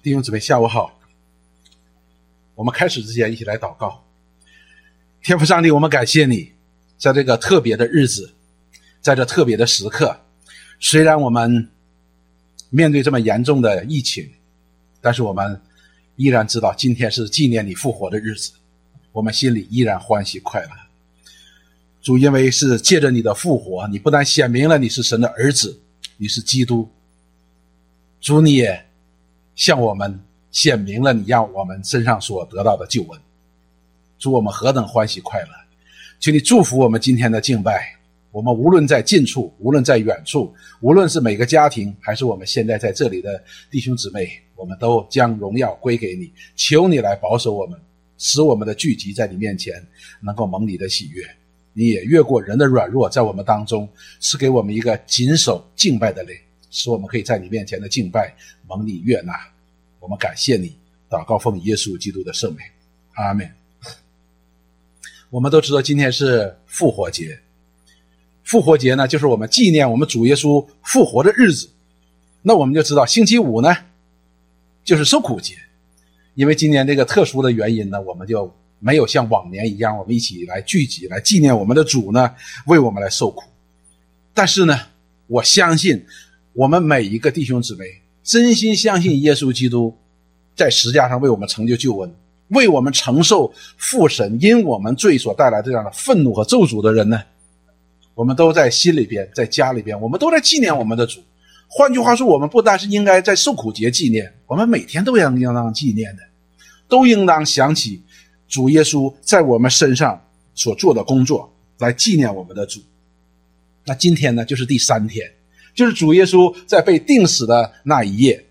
弟兄姊妹下午好，我们开始之前一起来祷告。天父上帝，我们感谢你，在这个特别的日子，在这特别的时刻，虽然我们面对这么严重的疫情，但是我们依然知道今天是纪念你复活的日子，我们心里依然欢喜快乐。主，因为是借着你的复活，你不但显明了你是神的儿子，你是基督，主，你也向我们显明了你让我们身上所得到的救恩。主，我们何等欢喜快乐！求你祝福我们今天的敬拜，我们无论在近处，无论在远处，无论是每个家庭，还是我们现在在这里的弟兄姊妹，我们都将荣耀归给你。求你来保守我们，使我们的聚集在你面前能够蒙你的喜悦。你也越过人的软弱，在我们当中赐给我们一个谨守敬拜的灵，使我们可以在你面前的敬拜蒙你悦纳。我们感谢你，祷告奉耶稣基督的圣名，阿们。我们都知道今天是复活节，复活节呢，就是我们纪念我们主耶稣复活的日子。那我们就知道星期五呢就是受苦节，因为今年这个特殊的原因呢，我们就没有像往年一样，我们一起来聚集来纪念我们的主呢为我们来受苦。但是呢，我相信我们每一个弟兄姊妹真心相信耶稣基督在十字架上为我们成就救恩，为我们承受父神因我们罪所带来这样的愤怒和咒诅的人呢，我们都在心里边，在家里边，我们都在纪念我们的主。换句话说，我们不但是应该在受苦节纪念，我们每天都应当纪念的，都应当想起主耶稣在我们身上所做的工作，来纪念我们的主。那今天呢，就是第3天，就是主耶稣在被钉死的那一夜，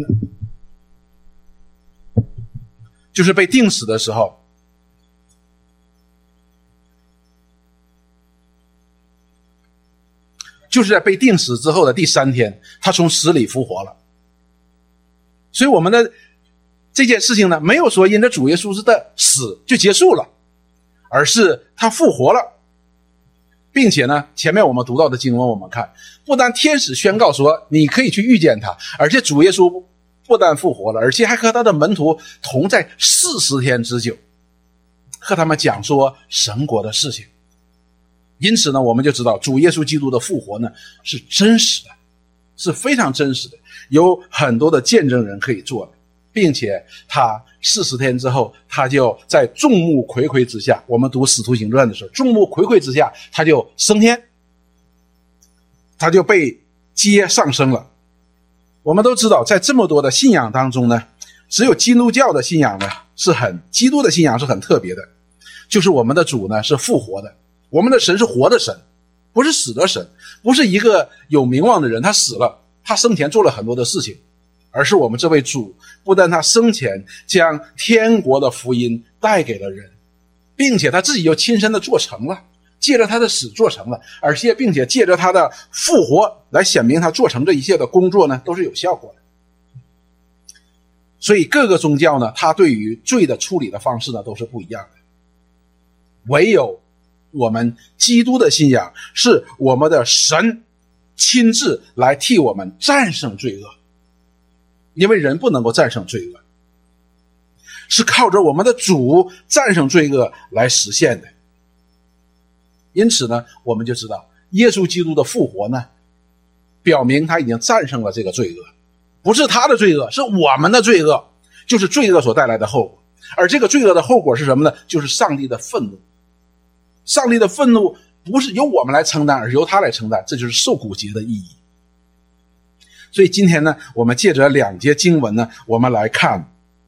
就是被钉死的时候，就是在被钉死之后的第3天，他从死里复活了。所以我们的这件事情呢，没有说因着主耶稣的死就结束了，而是他复活了。并且呢，前面我们读到的经文我们看，不但天使宣告说你可以去遇见他，而且主耶稣不但复活了，而且还和他的门徒同在40天之久，和他们讲说神国的事情。因此呢，我们就知道主耶稣基督的复活呢是真实的，是非常真实的，有很多的见证人可以做的，并且他40天之后，他就在众目睽睽之下，我们读使徒行传的时候，众目睽睽之下他就升天，他就被接上升了。我们都知道在这么多的信仰当中呢，只有基督教的信仰呢基督的信仰是很特别的，就是我们的主呢是复活的，我们的神是活的神，不是死的神，不是一个有名望的人他死了，他生前做了很多的事情，而是我们这位主不但他生前将天国的福音带给了人，并且他自己又亲身的做成了，借着他的死做成了，而且并且借着他的复活来显明他做成这一切的工作呢都是有效果的。所以各个宗教呢，他对于罪的处理的方式呢都是不一样的，唯有我们基督的信仰是我们的神亲自来替我们战胜罪恶，因为人不能够战胜罪恶，是靠着我们的主战胜罪恶来实现的。因此呢，我们就知道耶稣基督的复活呢，表明他已经战胜了这个罪恶，不是他的罪恶，是我们的罪恶，就是罪恶所带来的后果。而这个罪恶的后果是什么呢？就是上帝的愤怒。上帝的愤怒不是由我们来承担，而是由他来承担，这就是受苦节的意义。所以今天呢，我们借着2节经文呢，我们来看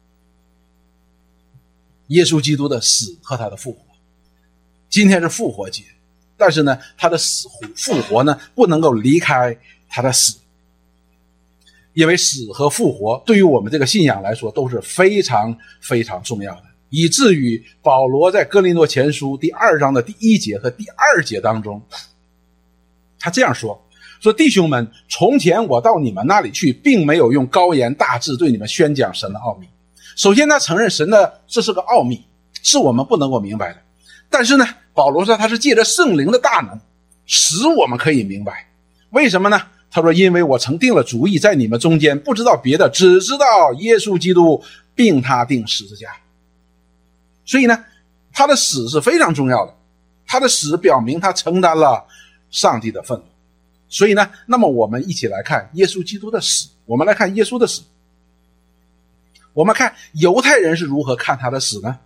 耶稣基督的死和他的复活。今天是复活节，但是呢，他的复活呢不能够离开他的死，因为死和复活对于我们这个信仰来说都是非常非常重要的，以至于保罗在哥林多前书第2章的第1节和第2节当中，他这样说弟兄们，从前我到你们那里去，并没有用高言大志对你们宣讲神的奥秘。首先他承认神的这是个奥秘，是我们不能够明白的，但是呢，保罗说他是借着圣灵的大能使我们可以明白。为什么呢？ 他说因为我曾定了主意，在你们中间不知道别的，只知道耶稣基督并他钉十字架。所以呢，他的死是非常重要的，他的死表明他承担了上帝的愤怒。所以呢，那么我们一起来看耶稣基督的死，我们来看耶稣的死。我们看犹太人是如何看他的死呢？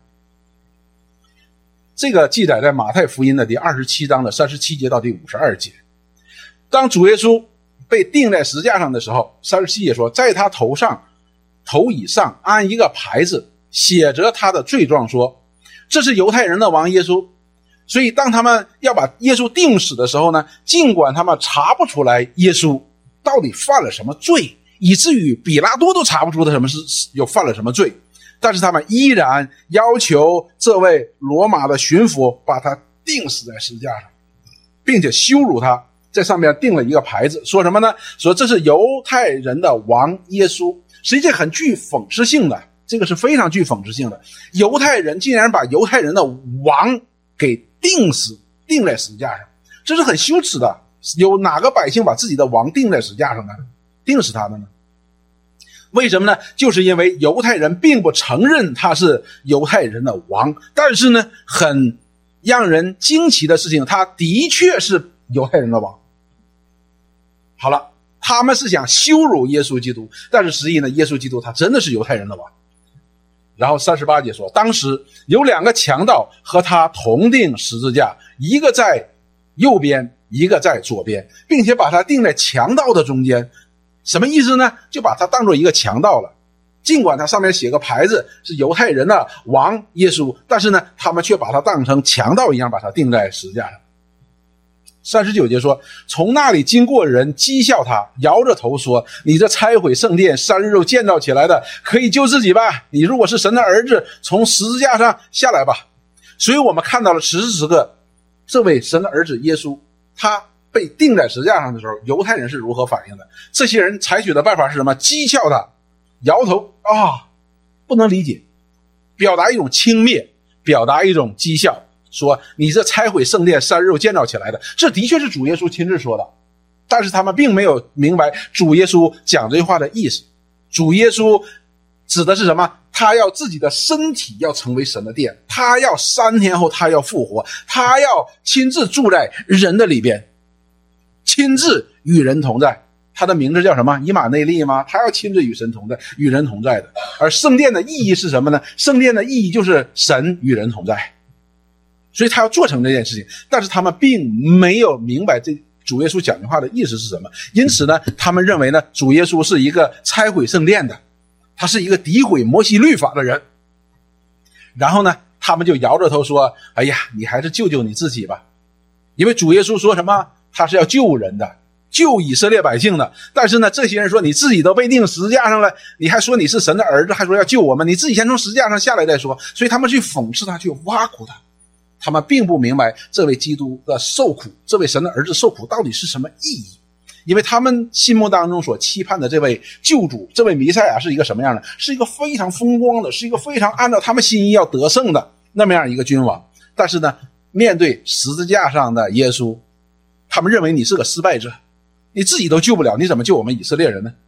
这个记载在马太福音的第27章的37节到第52节。当主耶稣被钉在十字架上的时候，37节说，在他头以上安一个牌子，写着他的罪状，说这是犹太人的王耶稣。所以当他们要把耶稣钉死的时候呢，尽管他们查不出来耶稣到底犯了什么罪，以至于比拉多都查不出他有犯了什么罪，但是他们依然要求这位罗马的巡抚把他钉死在十字架上，并且羞辱他，在上面钉了一个牌子，说什么呢？说这是犹太人的王耶稣。实际上很具讽刺性的，这个是非常具讽刺性的，犹太人竟然把犹太人的王给钉在十字架上，这是很羞耻的。有哪个百姓把自己的王钉在十字架上呢？钉死他的呢？为什么呢？就是因为犹太人并不承认他是犹太人的王，但是呢，很让人惊奇的事情，他的确是犹太人的王。好了，他们是想羞辱耶稣基督，但是实际呢，耶稣基督他真的是犹太人的王。然后38节说，当时有2个强盗和他同钉十字架，一个在右边，一个在左边，并且把他钉在强盗的中间。什么意思呢？就把他当作一个强盗了。尽管他上面写个牌子是犹太人的王耶稣，但是呢，他们却把他当成强盗一样，把他钉在十字架上。39节说，从那里经过的人讥笑他，摇着头说，你这拆毁圣殿3日后建造起来的，可以救自己吧？你如果是神的儿子，从十字架上下来吧。所以我们看到了此时此刻这位神的儿子耶稣，他被钉在十字架上的时候，犹太人是如何反应的？这些人采取的办法是什么？讥笑他，摇头不能理解，表达一种轻蔑，表达一种讥笑，说你这拆毁圣殿3日后建造起来的。这的确是主耶稣亲自说的，但是他们并没有明白主耶稣讲这句话的意思。主耶稣指的是什么？他要自己的身体要成为神的殿，他要3天后他要复活，他要亲自住在人的里边，亲自与人同在。他的名字叫什么？以马内利吗？他要亲自与神同在，与人同在的。而圣殿的意义是什么呢？圣殿的意义就是神与人同在，所以他要做成这件事情。但是他们并没有明白这主耶稣讲的话的意思是什么，因此呢，他们认为呢，主耶稣是一个拆毁圣殿的，他是一个诋毁摩西律法的人。然后呢，他们就摇着头说，哎呀，你还是救救你自己吧。因为主耶稣说什么？他是要救人的，救以色列百姓的。但是呢，这些人说，你自己都被钉十字架上了，你还说你是神的儿子，还说要救我们，你自己先从十字架上下来再说。所以他们去讽刺他，去挖苦他。他们并不明白这位基督的受苦，这位神的儿子受苦到底是什么意义。因为他们心目当中所期盼的这位救主，这位弥赛亚是一个什么样的？是一个非常风光的，是一个非常按照他们心意要得胜的那么样一个君王。但是呢，面对十字架上的耶稣，他们认为你是个失败者，你自己都救不了，你怎么救我们以色列人呢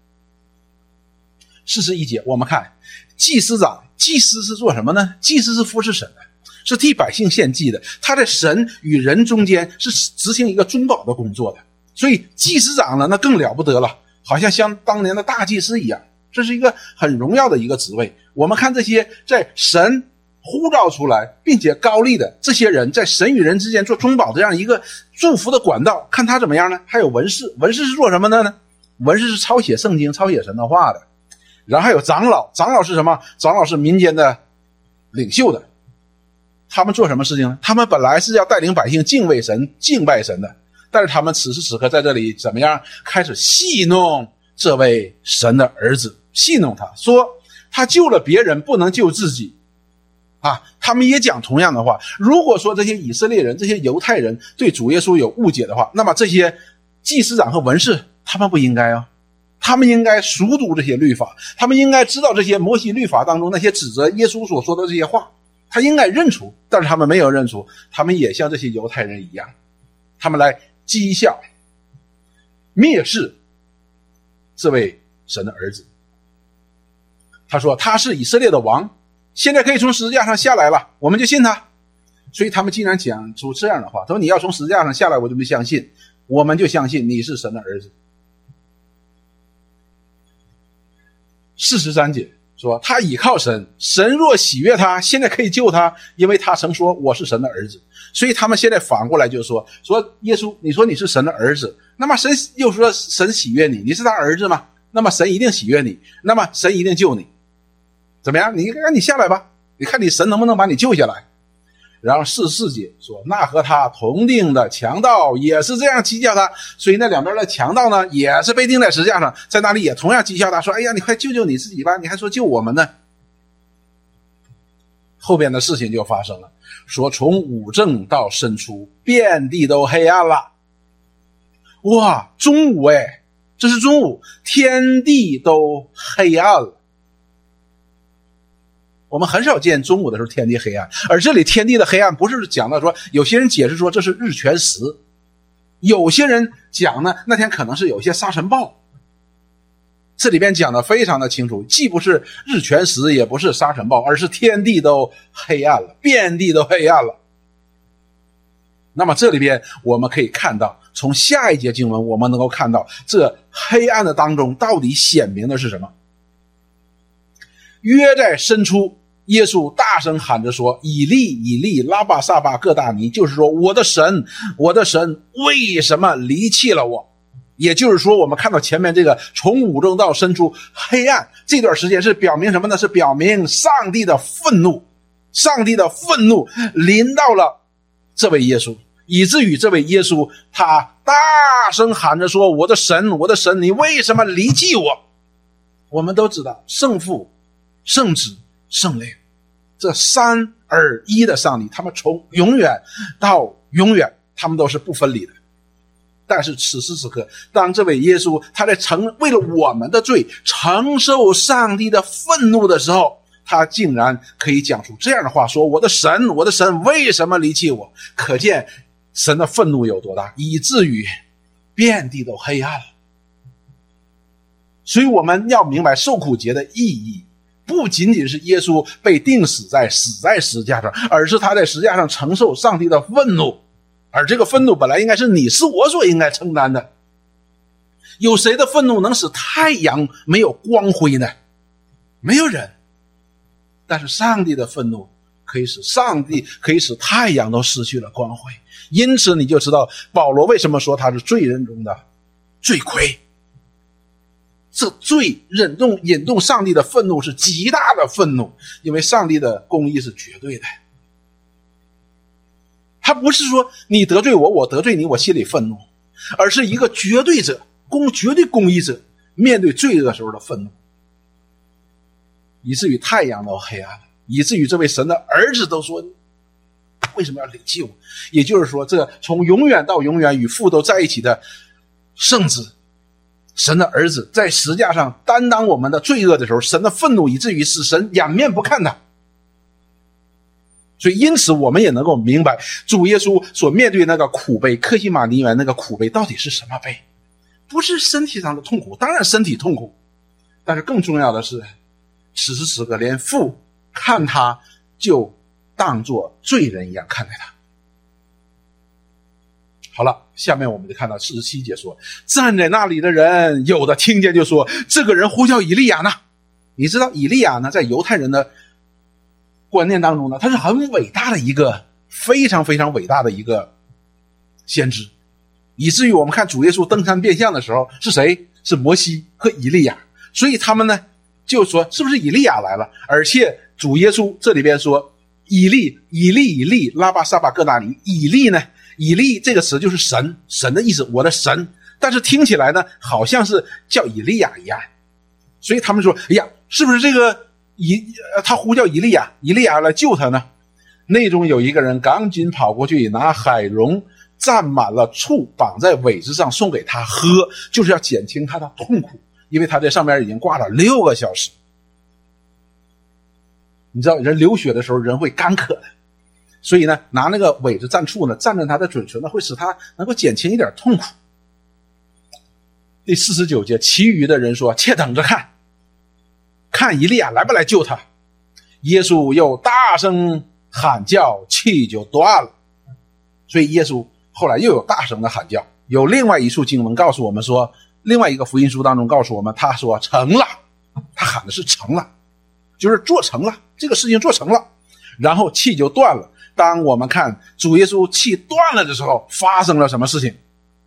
？41节我们看祭司长，祭司是做什么呢？祭司是服侍神的，是替百姓献祭的，他在神与人中间是执行一个中保的工作的。所以祭司长呢，那更了不得了，好像当年的大祭司一样，这是一个很荣耀的一个职位。我们看这些在神呼召出来并且高立的这些人，在神与人之间做中保这样一个祝福的管道，看他怎么样呢？还有文士，文士是做什么的呢？文士是抄写圣经，抄写神的话的。然后还有长老，长老是什么？长老是民间的领袖的。他们做什么事情呢？他们本来是要带领百姓敬畏神、敬拜神的，但是他们此时此刻在这里怎么样？开始戏弄这位神的儿子，戏弄他，说他救了别人，不能救自己他们也讲同样的话。如果说这些以色列人、这些犹太人对主耶稣有误解的话，那么这些祭司长和文士他们不应该他们应该熟读这些律法，他们应该知道这些摩西律法当中那些指责耶稣所说的这些话，他应该认出。但是他们没有认出，他们也像这些犹太人一样，他们来讥笑、蔑视这位神的儿子。他说他是以色列的王，现在可以从十字架上下来了，我们就信他。所以他们竟然讲出这样的话，他说你要从十字架上下来，我就不相信，我们就相信你是神的儿子。43节说他倚靠神，神若喜悦他，现在可以救他，因为他曾说我是神的儿子。所以他们现在反过来就说耶稣，你说你是神的儿子，那么神又说神喜悦你，你是他儿子吗？那么神一定喜悦你，那么神一定救你，怎么样？你赶紧下来吧，你看你神能不能把你救下来。然后44节说那和他同定的强盗也是这样讥笑他，所以那两边的强盗呢也是被钉在十字架上，在那里也同样讥笑他，说哎呀，你快救救你自己吧，你还说救我们呢。后边的事情就发生了，说从午正到申初，遍地都黑暗了。哇，中午这是中午，天地都黑暗了。我们很少见中午的时候天地黑暗，而这里天地的黑暗不是讲到说，有些人解释说这是日全食，有些人讲呢那天可能是有一些沙尘暴。这里边讲的非常的清楚，既不是日全食，也不是沙尘暴，而是天地都黑暗了，遍地都黑暗了。那么这里边我们可以看到，从下一节经文我们能够看到，这黑暗的当中到底显明的是什么。约在申初，耶稣大声喊着说，以利以利拉巴撒巴各大尼，就是说我的神，我的神，为什么离弃了我。也就是说，我们看到前面这个从午正到申初黑暗这段时间是表明什么呢？是表明上帝的愤怒，上帝的愤怒临到了这位耶稣，以至于这位耶稣他大声喊着说，我的神，我的神，你为什么离弃我。我们都知道圣父、圣子、圣灵这三而一的上帝，他们从永远到永远他们都是不分离的。但是此时此刻，当这位耶稣他在为了我们的罪承受上帝的愤怒的时候，他竟然可以讲出这样的话，说我的神，我的神，为什么离弃我。可见神的愤怒有多大，以至于遍地都黑暗了。所以我们要明白受苦节的意义，不仅仅是耶稣被钉死在十字架上，而是他在十字架上承受上帝的愤怒。而这个愤怒本来应该是你是我所应该承担的。有谁的愤怒能使太阳没有光辉呢？没有人。但是上帝的愤怒可以使太阳都失去了光辉。因此你就知道保罗为什么说他是罪人中的罪魁。这罪引动上帝的愤怒是极大的愤怒，因为上帝的公义是绝对的。他不是说你得罪我，我得罪你，我心里愤怒，而是一个绝对者，绝对公义者面对罪恶时候的愤怒，以至于太阳都黑暗了，以至于这位神的儿子都说为什么要离弃我。也就是说，这从永远到永远与父都在一起的圣子，神的儿子，在十字架上担当我们的罪恶的时候，神的愤怒以至于使神仰面不看他。所以因此我们也能够明白主耶稣所面对那个苦悲，客西马尼园那个苦悲到底是什么悲。不是身体上的痛苦，当然身体痛苦，但是更重要的是此时此刻连父看他就当作罪人一样看待他。好了，下面我们就看到47节说，站在那里的人有的听见就说，这个人呼叫以利亚呢。你知道以利亚呢，在犹太人的观念当中呢，他是很伟大的一个非常非常伟大的一个先知，以至于我们看主耶稣登山变相的时候是谁？是摩西和以利亚。所以他们呢就说是不是以利亚来了。而且主耶稣这里边说以利拉巴撒巴各大尼。以利呢，以利这个词就是神的意思，我的神，但是听起来呢好像是叫以利亚一样。所以他们说哎呀，是不是这个他呼叫以利亚来救他呢？内中有一个人赶紧跑过去，拿海蓉蘸满了醋，绑在苇子上送给他喝，就是要减轻他的痛苦，因为他在上面已经挂了6个小时。你知道人流血的时候人会干渴的，所以呢拿那个苇子蘸醋呢，蘸着他的嘴唇呢，会使他能够减轻一点痛苦。 第49节，其余的人说，且等着看，看以利亚来不来救他。耶稣又大声喊叫，气就断了。所以耶稣后来又有大声的喊叫。有另外一处经文告诉我们说，另外一个福音书当中告诉我们，他说成了，他喊的是成了，就是做成了，这个事情做成了，然后气就断了。当我们看主耶稣气断了的时候，发生了什么事情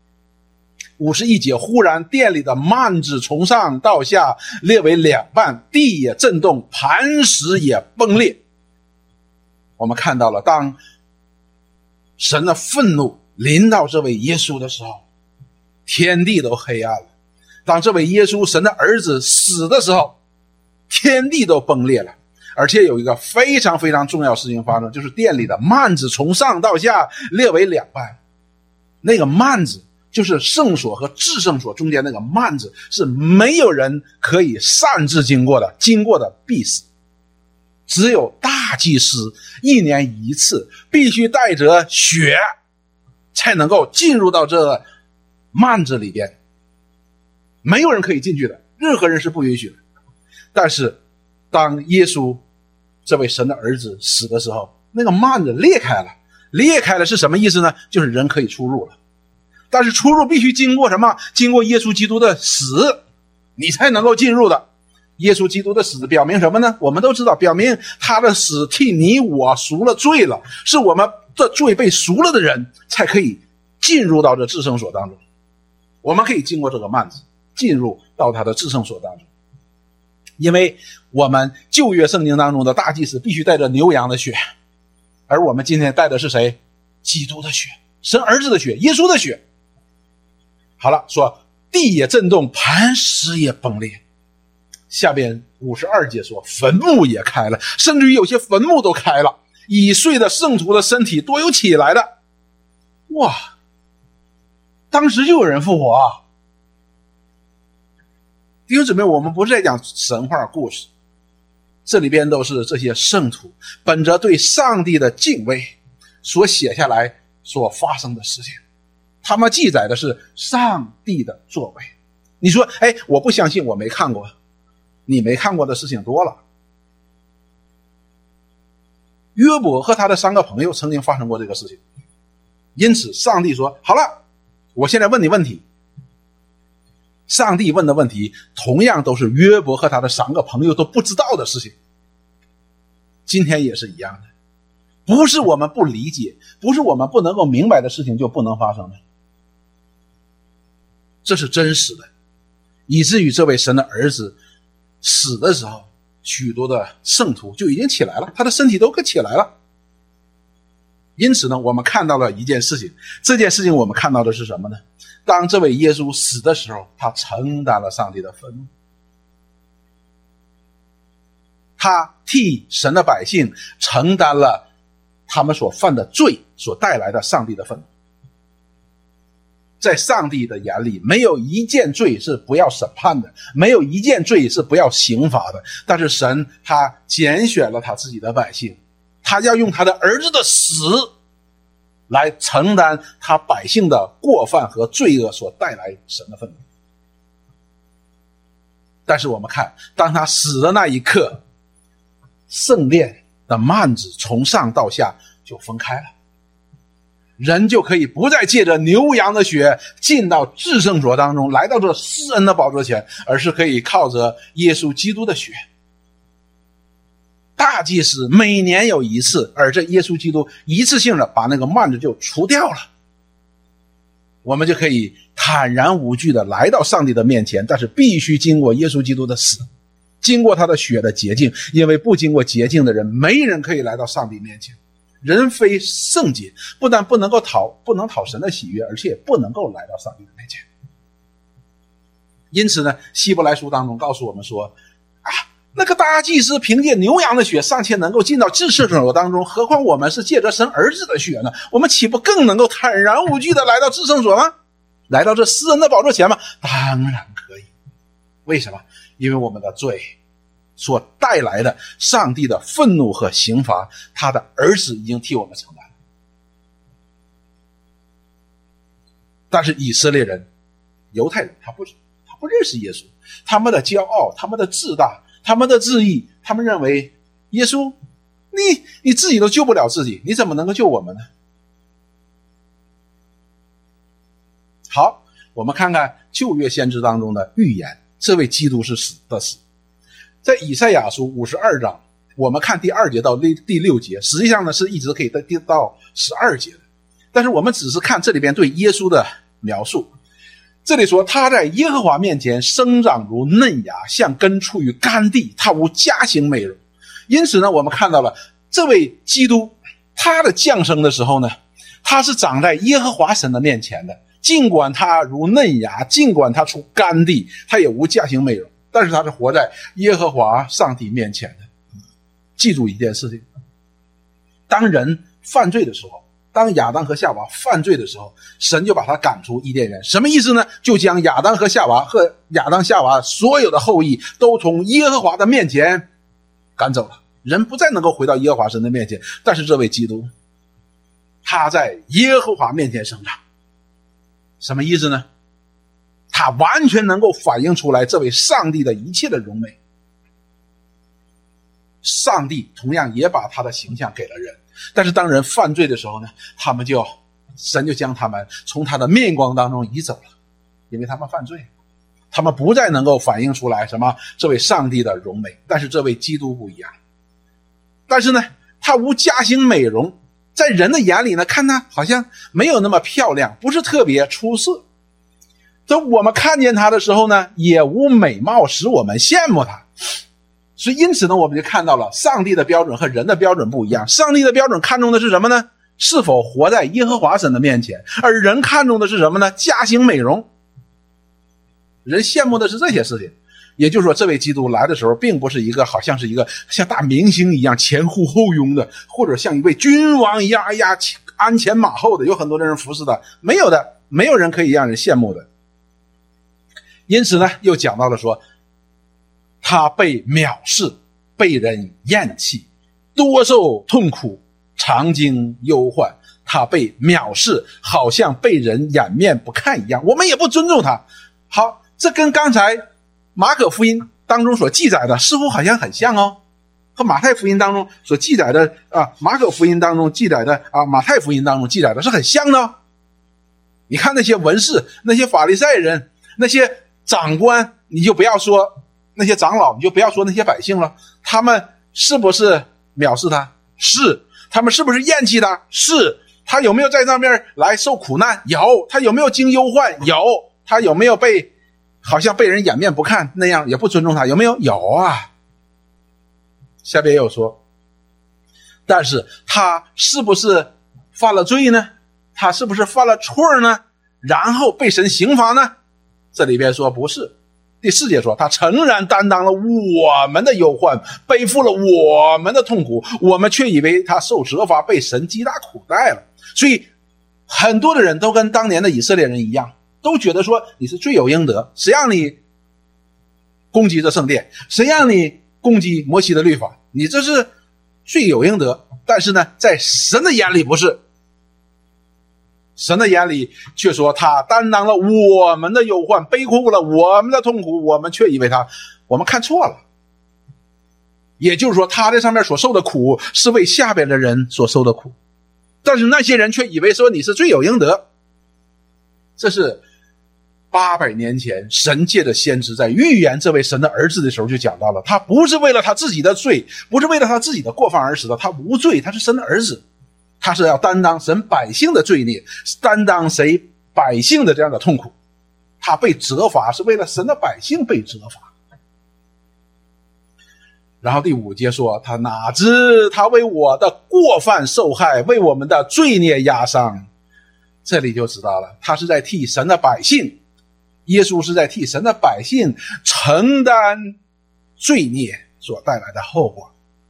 ？51节，忽然殿里的幔子从上到下裂为两半，地也震动，磐石也崩裂。我们看到了，当神的愤怒临到这位耶稣的时候，天地都黑暗了。当这位耶稣神的儿子死的时候，天地都崩裂了。而且有一个非常非常重要的事情发生，就是殿里的幔子从上到下裂为两半。那个幔子就是圣所和至圣所中间那个幔子，是没有人可以擅自经过的，经过的必死。只有大祭司1年一次必须带着血才能够进入到这幔子里边，没有人可以进去的，任何人是不允许的。但是当耶稣这位神的儿子死的时候，那个幔子裂开了。裂开了是什么意思呢？就是人可以出入了。但是出入必须经过什么？经过耶稣基督的死，你才能够进入的。耶稣基督的死表明什么呢？我们都知道，表明他的死替你我赎了罪了，是我们的罪被赎了的人才可以进入到这至圣所当中。我们可以经过这个幔子进入到他的至圣所当中。因为我们旧约圣经当中的大祭司必须带着牛羊的血，而我们今天带的是谁？基督的血，神儿子的血，耶稣的血。好了，说地也震动，磐石也崩裂。下边52节说坟墓也开了，甚至于有些坟墓都开了，已睡的圣徒的身体多有起来的。哇，当时就有人复活啊！弟兄姊妹，我们不是在讲神话故事，这里边都是这些圣徒本着对上帝的敬畏所写下来所发生的事情，他们记载的是上帝的作为。你说我不相信，我没看过。你没看过的事情多了。约伯和他的3个朋友曾经发生过这个事情，因此上帝说好了，我现在问你问题。上帝问的问题同样都是约伯和他的3个朋友都不知道的事情，今天也是一样的。不是我们不理解，不是我们不能够明白的事情就不能发生的，这是真实的。以至于这位神的儿子死的时候，许多的圣徒就已经起来了，他的身体都起来了。因此呢，我们看到了一件事情，这件事情我们看到的是什么呢？当这位耶稣死的时候，他承担了上帝的愤怒，他替神的百姓承担了他们所犯的罪所带来的上帝的愤怒。在上帝的眼里，没有一件罪是不要审判的，没有一件罪是不要刑罚的。但是神他拣选了他自己的百姓，他要用他的儿子的死来承担他百姓的过犯和罪恶所带来神的愤怒。但是我们看，当他死的那一刻，圣殿的幔子从上到下就分开了，人就可以不再借着牛羊的血进到至圣所当中，来到这施恩的宝座前，而是可以靠着耶稣基督的血。大祭司每年有一次，而这耶稣基督一次性的把那个幔子就除掉了，我们就可以坦然无惧的来到上帝的面前。但是必须经过耶稣基督的死，经过他的血的洁净，因为不经过洁净的人，没人可以来到上帝面前。人非圣洁，不但不能讨神的喜悦，而且也不能够来到上帝的面前。因此呢，希伯来书当中告诉我们说那个大祭司凭借牛羊的血尚且能够进到至圣所当中，何况我们是借着神儿子的血呢？我们岂不更能够坦然无惧的来到至圣所吗？来到这施恩的宝座前吗？当然可以。为什么？因为我们的罪所带来的上帝的愤怒和刑罚，他的儿子已经替我们承担了。但是以色列人、犹太人他不是， 不认识耶稣，他们的骄傲，他们的自大，他们的自义，他们认为耶稣你自己都救不了自己，你怎么能够救我们呢？好，我们看看旧约先知当中的预言，这位基督是死的死。在以赛亚书52章，我们看第2节到第6节，实际上呢是一直可以到12节的，但是我们只是看这里边对耶稣的描述。这里说他在耶和华面前生长如嫩芽，像根出于干地，他无佳形美容。因此呢，我们看到了这位基督，他的降生的时候呢，他是长在耶和华神的面前的，尽管他如嫩芽，尽管他出干地，他也无佳形美容，但是他是活在耶和华上帝面前的。记住一件事情，当人犯罪的时候，当亚当和夏娃犯罪的时候，神就把他赶出伊甸园。什么意思呢？就将亚当和夏娃夏娃所有的后裔都从耶和华的面前赶走了，人不再能够回到耶和华神的面前。但是这位基督，他在耶和华面前生长，什么意思呢？他完全能够反映出来这位上帝的一切的荣美。上帝同样也把他的形象给了人，但是当人犯罪的时候呢，神就将他们从他的面光当中移走了，因为他们犯罪，他们不再能够反映出来什么这位上帝的荣美。但是这位基督不一样，但是呢，他无佳形美容，在人的眼里呢，看他好像没有那么漂亮，不是特别出色。等我们看见他的时候呢，也无美貌使我们羡慕他。所以因此呢，我们就看到了上帝的标准和人的标准不一样。上帝的标准看重的是什么呢？是否活在耶和华神的面前。而人看重的是什么呢？佳形美容。人羡慕的是这些事情。也就是说，这位基督来的时候，并不是一个好像是一个像大明星一样前呼后拥的，或者像一位君王一样，鞍前马后的，有很多的人服侍他。没有的，没有人可以让人羡慕的。因此呢，又讲到了说，他被藐视，被人厌弃，多受痛苦，常经忧患。他被藐视，好像被人掩面不看一样，我们也不尊重他。好，这跟刚才马可福音当中所记载的似乎好像很像哦，和马太福音当中所记载的马可福音当中记载的马太福音当中记载的是很像的哦。你看那些文士，那些法利赛人，那些长官，你就不要说那些长老，你就不要说那些百姓了，他们是不是藐视他？是。他们是不是厌弃他？是。他有没有在那边来受苦难？有。他有没有经忧患？有。他有没有好像被人掩面不看那样也不尊重他？有没有？有啊。下边也有说，但是他是不是犯了罪呢？他是不是犯了错呢？然后被神刑罚呢？这里边说不是。第4节说，他诚然担当了我们的忧患，背负了我们的痛苦，我们却以为他受责罚，被神击打苦待了。所以很多的人都跟当年的以色列人一样，都觉得说你是罪有应得，谁让你攻击这圣殿，谁让你攻击摩西的律法，你这是罪有应得。但是呢，在神的眼里不是，神的眼里却说他担当了我们的忧患，背负了我们的痛苦，我们却以为我们看错了。也就是说，他在上面所受的苦是为下边的人所受的苦，但是那些人却以为说你是罪有应得。这是800年前神借着先知在预言这位神的儿子的时候就讲到了，他不是为了他自己的罪，不是为了他自己的过犯而死的，他无罪，他是神的儿子，他是要担当神百姓的罪孽，担当谁百姓的这样的痛苦。他被责罚是为了神的百姓被责罚。然后第5节说，他哪知他为我的过犯受害，为我们的罪孽压伤。这里就知道了，他是在替神的百姓，耶稣是在替神的百姓承担罪孽所带来的后果，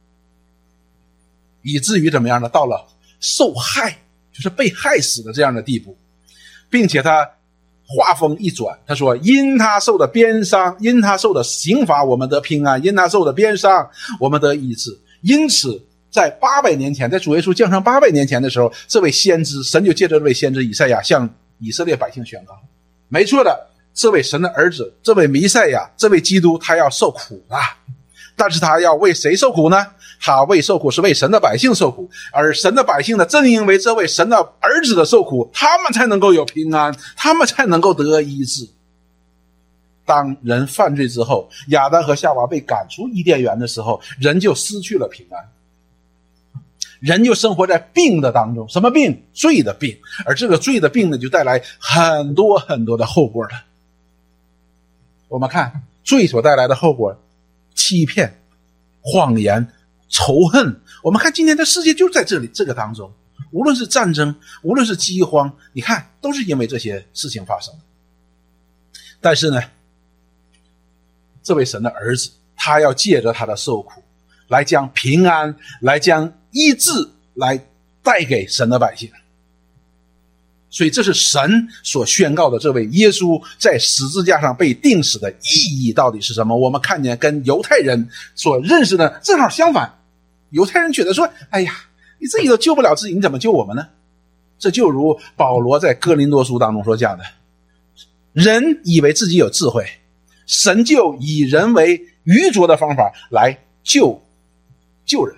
以至于怎么样呢？到了受害，就是被害死的这样的地步。并且他话锋一转，他说，因他受的鞭伤，因他受的刑罚，我们得平安，因他受的鞭伤，我们得医治。因此在800年前，在主耶稣降生800年前的时候，这位先知，神就借着这位先知以赛亚向以色列百姓宣告，没错的， 这位神的儿子，这位弥赛亚，这位基督，他要受苦啊。但是他要为谁受苦呢？他为受苦是为神的百姓受苦，而神的百姓呢，正因为这位神的儿子的受苦，他们才能够有平安，他们才能够得医治。当人犯罪之后，亚当和夏娃被赶出伊甸园的时候，人就失去了平安，人就生活在病的当中。什么病？罪的病。而这个罪的病呢，就带来很多很多的后果了。我们看罪所带来的后果，欺骗、谎言、仇恨。我们看今天的世界就在这个当中，无论是战争，无论是饥荒，你看都是因为这些事情发生的。但是呢，这位神的儿子，他要借着他的受苦来将平安，来将医治来带给神的百姓。所以这是神所宣告的，这位耶稣在十字架上被钉死的意义到底是什么？我们看见跟犹太人所认识的正好相反。犹太人觉得说，哎呀，你自己都救不了自己，你怎么救我们呢？这就如保罗在哥林多书当中所讲的，人以为自己有智慧，神就以人为愚拙的方法来救人。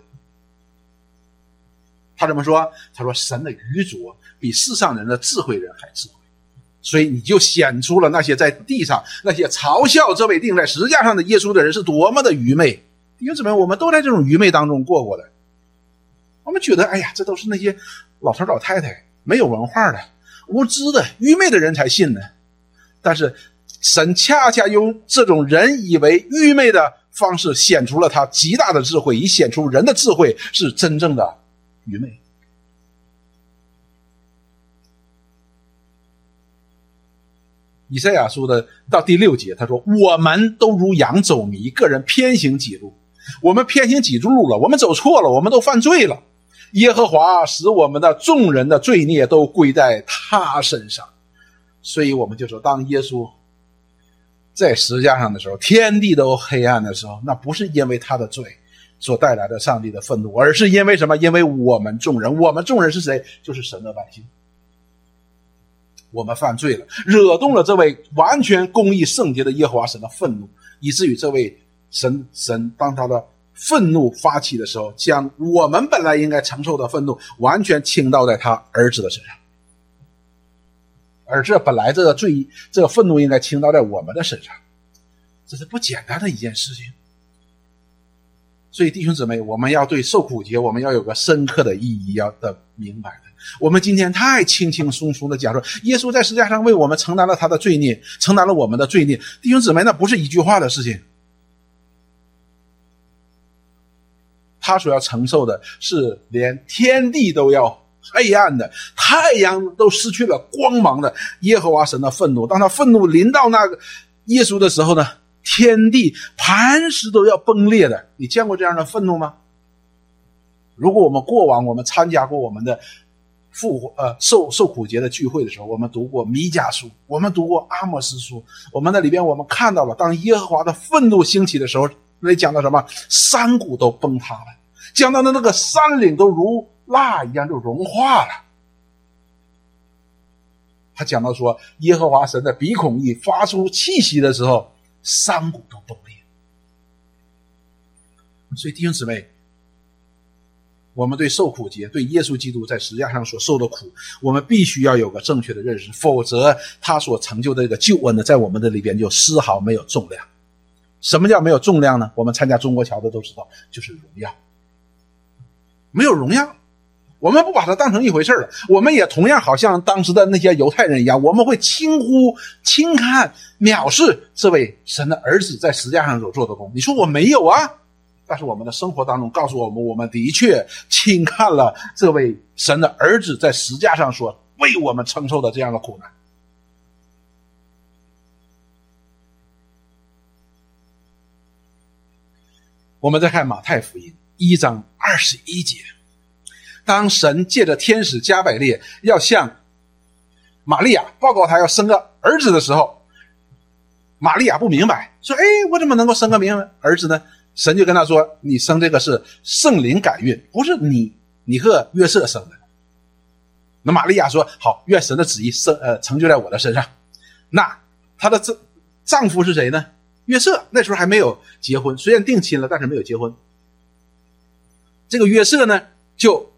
他怎么说？他说神的愚拙比世上人的智慧人还智慧。所以你就显出了那些在地上那些嘲笑这位钉在十字架上的耶稣的人是多么的愚昧。弟兄姊妹，我们都在这种愚昧当中过过的。我们觉得，哎呀，这都是那些老头老太太没有文化的无知的愚昧的人才信呢。但是神恰恰用这种人以为愚昧的方式显出了他极大的智慧，以显出人的智慧是真正的愚昧。以赛亚书的到第6节，他说，我们都如羊走迷，个人偏行己路。我们偏行己路了，我们走错了，我们都犯罪了。耶和华使我们的众人的罪孽都归在他身上。所以我们就说，当耶稣在十字架上的时候，天地都黑暗的时候，那不是因为他的罪所带来的上帝的愤怒，而是因为什么？因为我们众人是谁？就是神的百姓。我们犯罪了，惹动了这位完全公义圣洁的耶和华神的愤怒，以至于这位神当他的愤怒发起的时候，将我们本来应该承受的愤怒完全倾倒在他儿子的身上。而这本来这个愤怒应该倾倒在我们的身上，这是不简单的一件事情。所以弟兄姊妹，我们要对受苦节我们要有个深刻的意义，要的明白的。我们今天太轻轻松松的讲说，耶稣在十字架上为我们承担了他的罪孽，承担了我们的罪孽。弟兄姊妹，那不是一句话的事情。他所要承受的是连天地都要黑暗的，太阳都失去了光芒的耶和华神的愤怒。当他愤怒临到那个耶稣的时候呢，天地磐石都要崩裂的。你见过这样的愤怒吗？如果我们过往我们参加过我们的受苦节的聚会的时候，我们读过弥迦书，我们读过阿摩司书，我们那里边我们看到了，当耶和华的愤怒兴起的时候，那里讲到什么？山谷都崩塌了，讲到的那个山岭都如蜡一样就融化了。他讲到说，耶和华神的鼻孔一发出气息的时候，山谷都崩裂。所以弟兄姊妹，我们对受苦节，对耶稣基督在十字架上所受的苦，我们必须要有个正确的认识，否则他所成就的这个救恩呢，在我们的里边就丝毫没有重量。什么叫没有重量呢？我们参加中国桥的都知道，就是荣耀。没有荣耀，我们不把它当成一回事了。我们也同样好像当时的那些犹太人一样，我们会轻忽、轻看、藐视这位神的儿子在十字架上所做的功。你说我没有啊？但是我们的生活当中告诉我们，我们的确轻看了这位神的儿子在十字架上所为我们承受的这样的苦难。我们再看马太福音1章21节，当神借着天使加百列要向玛利亚报告他要生个儿子的时候，玛利亚不明白，说我怎么能够生个儿子呢？神就跟他说，你生这个是圣灵感孕，不是你和约瑟生的。那玛利亚说，好，愿神的旨意成就在我的身上。那她的丈夫是谁呢？约瑟，那时候还没有结婚，虽然定亲了，但是没有结婚。这个约瑟呢，就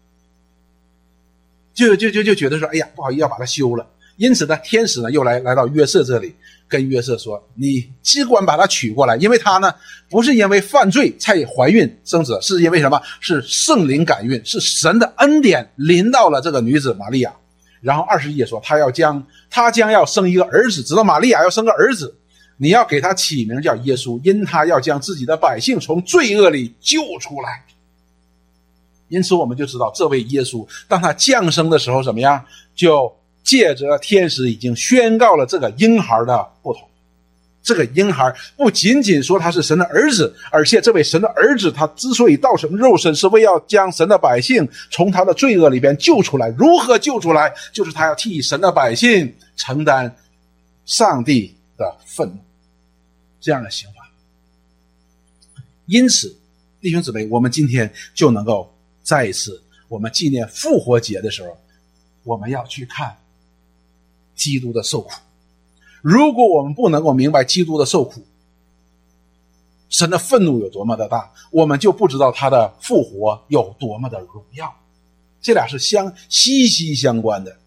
觉得说，哎呀，不好意思，要把他休了。因此呢，天使呢又来到约瑟这里，跟约瑟说，你只管把他娶过来，因为他呢不是因为犯罪才怀孕生子，是因为什么？是圣灵感孕，是神的恩典临到了这个女子玛利亚。然后21节说，他将要生一个儿子，知道玛利亚要生个儿子，你要给他起名叫耶稣，因他要将自己的百姓从罪恶里救出来。因此我们就知道，这位耶稣当他降生的时候怎么样，就借着天使已经宣告了这个婴孩的不同。这个婴孩不仅仅说他是神的儿子，而且这位神的儿子他之所以道成肉身，是为要将神的百姓从他的罪恶里边救出来。如何救出来？就是他要替神的百姓承担上帝的愤怒，这样的刑罚。因此弟兄姊妹，我们今天就能够再一次，我们纪念复活节的时候，我们要去看基督的受苦。如果我们不能够明白基督的受苦，神的愤怒有多么的大，我们就不知道他的复活有多么的荣耀。这俩是息息相关的。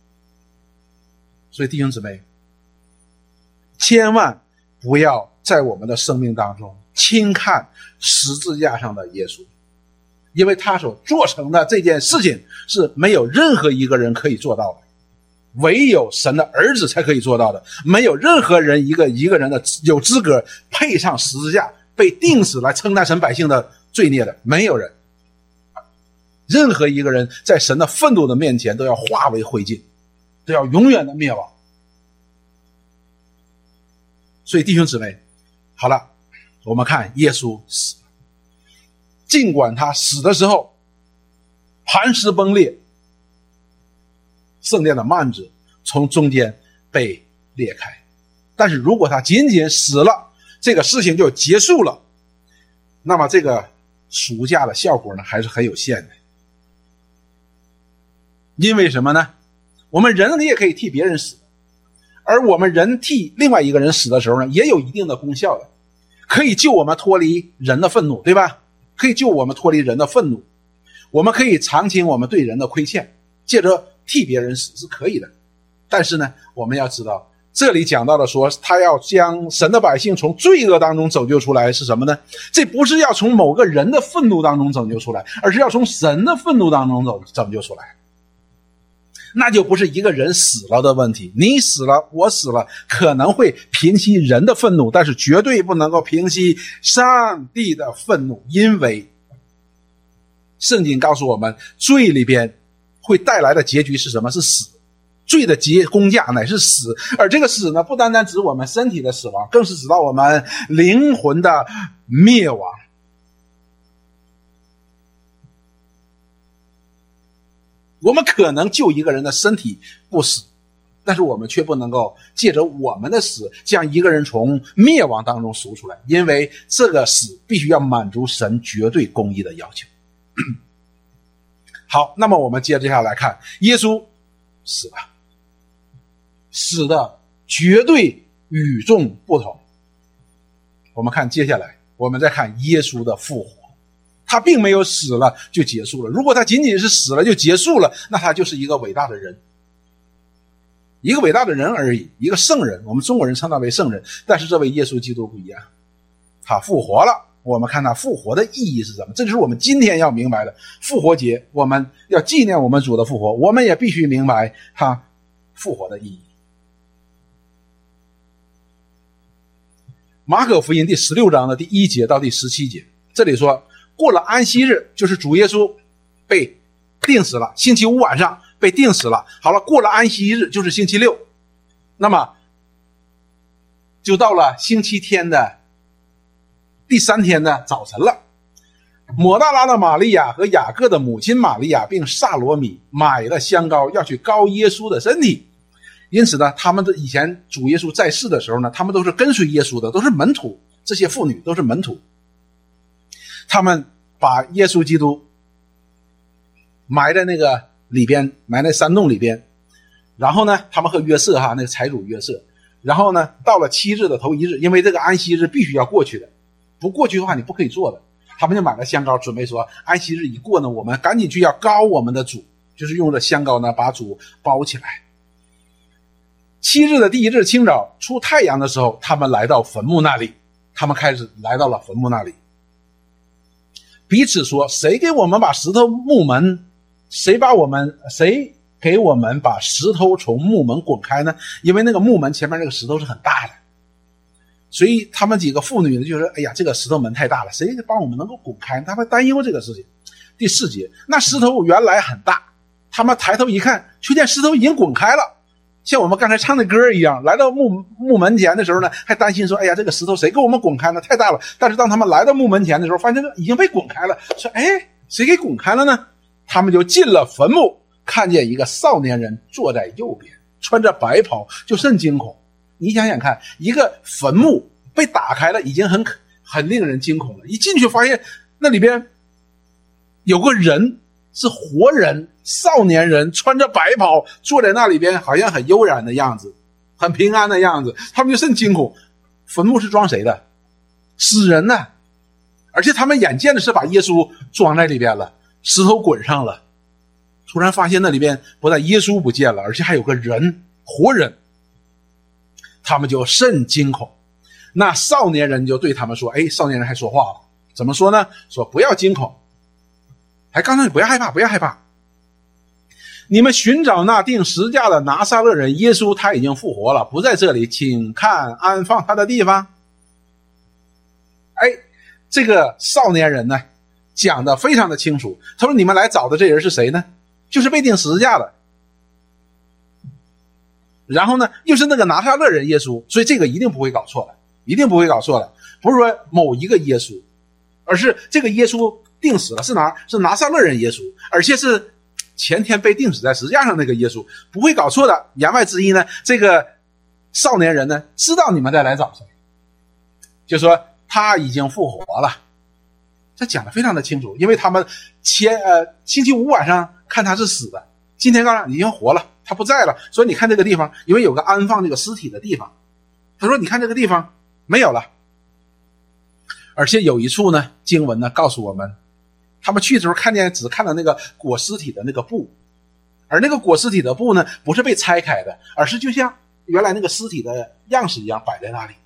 所以弟兄姊妹，千万不要在我们的生命当中轻看十字架上的耶稣，因为他所做成的这件事情是没有任何一个人可以做到的，唯有神的儿子才可以做到的。没有任何人一个人的有资格配上十字架被钉死来承担神百姓的罪孽的，没有人。任何一个人在神的愤怒的面前都要化为灰烬，都要永远的灭亡。所以弟兄姊妹，好了，我们看耶稣死了，尽管他死的时候磐石崩裂，圣殿的幔子从中间被裂开，但是如果他仅仅死了，这个事情就结束了，那么这个赎价的效果呢还是很有限的。因为什么呢？我们人也可以替别人死，而我们人替另外一个人死的时候呢，也有一定的功效的，可以救我们脱离人的愤怒，对吧？可以救我们脱离人的愤怒，我们可以偿清我们对人的亏欠，借着替别人死是可以的。但是呢，我们要知道这里讲到的说他要将神的百姓从罪恶当中拯救出来是什么呢？这不是要从某个人的愤怒当中拯救出来，而是要从神的愤怒当中拯救出来。那就不是一个人死了的问题，你死了我死了可能会平息人的愤怒，但是绝对不能够平息上帝的愤怒。因为圣经告诉我们，罪里边会带来的结局是什么？是死。罪的工价乃是死，而这个死呢，不单单指我们身体的死亡，更是指到我们灵魂的灭亡。我们可能救一个人的身体不死，但是我们却不能够借着我们的死将一个人从灭亡当中赎出来，因为这个死必须要满足神绝对公义的要求。好，那么我们接着下来看，耶稣死了，死的绝对与众不同。我们看接下来，我们再看耶稣的复活。他并没有死了就结束了，如果他仅仅是死了就结束了，那他就是一个伟大的人，一个伟大的人而已，一个圣人，我们中国人称他为圣人。但是这位耶稣基督不一样，他复活了。我们看他复活的意义是什么？这就是我们今天要明白的。复活节我们要纪念我们主的复活，我们也必须明白他复活的意义。马可福音第16章的第1节到第17节，这里说，过了安息日，就是主耶稣被钉死了，星期五晚上被钉死了。好了，过了安息日就是星期六，那么就到了星期天的第3天的早晨了。抹大拉的玛利亚和雅各的母亲玛利亚并撒罗米买了香膏，要去膏耶稣的身体。因此呢，他们以前主耶稣在世的时候呢，他们都是跟随耶稣的，都是门徒，这些妇女都是门徒。他们把耶稣基督埋在那个里边，埋在山洞里边。然后呢，他们和约瑟那个财主约瑟， 然后呢，到了7日的头1日，因为这个安息日必须要过去的，不过去的话你不可以做的，他们就买了香膏，准备说安息日一过呢，我们赶紧去要膏我们的主，就是用着香膏呢把主包起来。7日的第1日清早出太阳的时候，他们来到坟墓那里，他们开始来到了坟墓那里，彼此说，谁给我们把石头木门，谁给我们把石头从木门滚开呢？因为那个木门前面那个石头是很大的，所以他们几个妇女呢就说，哎呀，这个石头门太大了，谁帮我们能够滚开？他们担忧这个事情。第4节，那石头原来很大，他们抬头一看，却见石头已经滚开了，像我们刚才唱的歌一样，来到木门前的时候呢，还担心说，哎呀，这个石头谁给我们滚开呢？太大了。但是当他们来到木门前的时候，发现这个已经被滚开了，说，哎，谁给滚开了呢？他们就进了坟墓，看见一个少年人坐在右边，穿着白袍，就甚惊恐。你想想看，一个坟墓被打开了，已经很令人惊恐了，一进去发现那里边有个人，是活人，少年人，穿着白袍坐在那里边，好像很悠然的样子，很平安的样子，他们就甚惊恐。坟墓是装谁的？死人呢，而且他们眼见的是把耶稣装在里边了，石头滚上了，突然发现那里边不但耶稣不见了，而且还有个人，活人，他们就甚惊恐。那少年人就对他们说，哎，少年人还说话了，怎么说呢？说不要惊恐，还告诉你不要害怕，不要害怕，你们寻找那钉十字架的拿撒勒人耶稣，他已经复活了，不在这里，请看安放他的地方。哎，这个少年人呢讲得非常的清楚，他说你们来找的这人是谁呢？就是被钉十字架的，然后呢又是那个拿撒勒人耶稣，所以这个一定不会搞错了，一定不会搞错了，不是说某一个耶稣，而是这个耶稣钉死了，是拿撒勒人耶稣，而且是前天被钉死在十字架上那个耶稣，不会搞错的。言外之意呢，这个少年人呢知道你们再来找谁，就说他已经复活了，这讲得非常的清楚，因为他们星期五晚上看他是死的，今天刚已经活了，他不在了，所以你看这个地方，因为有个安放这个尸体的地方，他说你看这个地方没有了。而且有一处呢，经文呢告诉我们，他们去的时候只看到那个裹尸体的那个布，而那个裹尸体的布呢不是被拆开的，而是就像原来那个尸体的样式一样摆在那里，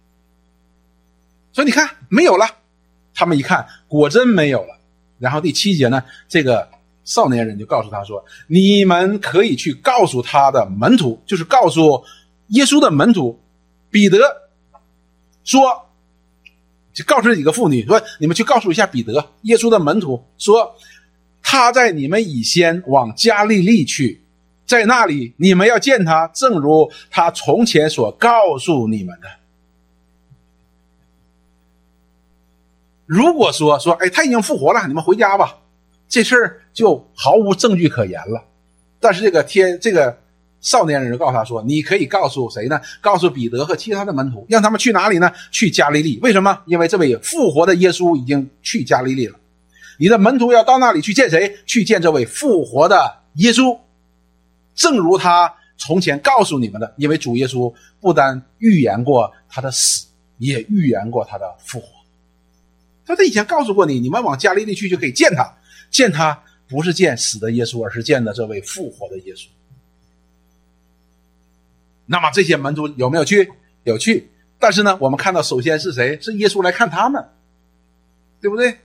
所以你看没有了。他们一看果真没有了。然后第7节呢，这个少年人就告诉他说，你们可以去告诉他的门徒，就是告诉耶稣的门徒彼得，说就告诉这几个妇女说，你们去告诉一下彼得，耶稣的门徒，说他在你们以先往加利利去，在那里你们要见他，正如他从前所告诉你们的。如果说哎，他已经复活了，你们回家吧，这事儿就毫无证据可言了。但是这个少年人就告诉他说，你可以告诉谁呢？告诉彼得和其他的门徒，让他们去哪里呢？去加利利。为什么？因为这位复活的耶稣已经去加利利了。你的门徒要到那里去见谁？去见这位复活的耶稣，正如他从前告诉你们的。因为主耶稣不单预言过他的死，也预言过他的复活。他以前告诉过你，你们往加利利去就可以见他，见他不是见死的耶稣，而是见的这位复活的耶稣。那么这些门徒有没有去？有去，但是呢，我们看到首先是谁？是耶稣来看他们，对不对？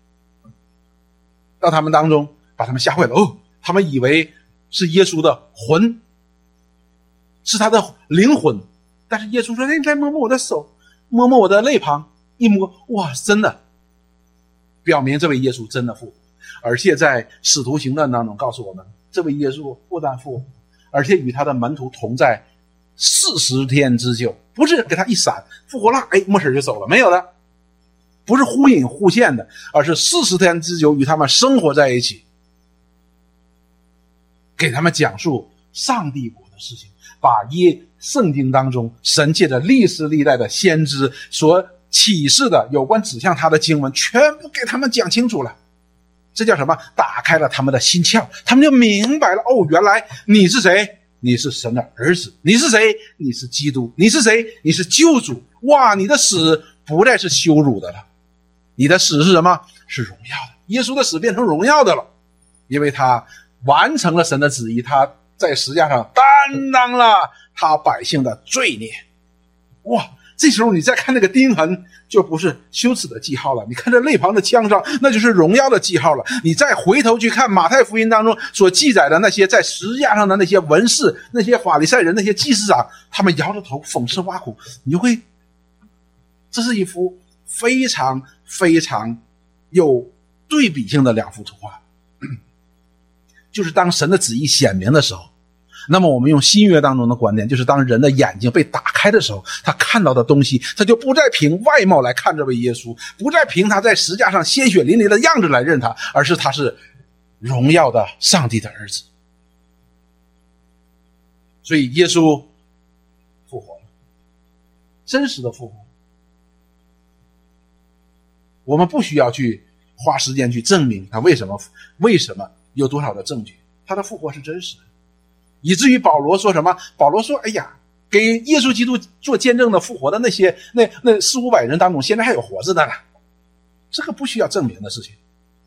到他们当中把他们吓坏了，他们以为是耶稣的魂，是他的灵魂。但是耶稣说，你来摸摸我的手，摸摸我的肋旁，一摸，哇，真的，表明这位耶稣真的复活。而且在使徒行传当中告诉我们，这位耶稣不但复活，而且与他的门徒同在40天之久，不是给他一闪复活了，哎，没事就走了，没有的，不是忽隐忽现的，而是40天之久与他们生活在一起，给他们讲述上帝国的事情，把圣经当中神借着历史历代的先知所启示的有关指向他的经文全部给他们讲清楚了。这叫什么？打开了他们的心窍，他们就明白了，原来你是谁？ 你是神的儿子。你是谁？你是基督。你是谁？你是救主。哇，你的死不再是羞辱的了，你的死是什么？是荣耀的。耶稣的死变成荣耀的了，因为他完成了神的旨意，他在十字架上担当了他百姓的罪孽。哇，这时候你再看那个钉痕，就不是羞耻的记号了，你看这肋旁的枪伤，那就是荣耀的记号了。你再回头去看马太福音当中所记载的那些在十字架上的那些文士，那些法利赛人，那些祭司长，他们摇着头讽刺挖苦，你就会，这是一幅非常非常有对比性的两幅图画。就是当神的旨意显明的时候，那么我们用新约当中的观点，就是当人的眼睛被打开的时候，他看到的东西，他就不再凭外貌来看这位耶稣，不再凭他在十字架上鲜血淋漓的样子来认他，而是他是荣耀的上帝的儿子。所以耶稣复活了，真实的复活，我们不需要去花时间去证明他为什么有多少的证据，他的复活是真实的。以至于保罗说什么？保罗说，哎呀，给耶稣基督做见证的复活的那些那400-500人当中，现在还有活着的呢，这个不需要证明的事情。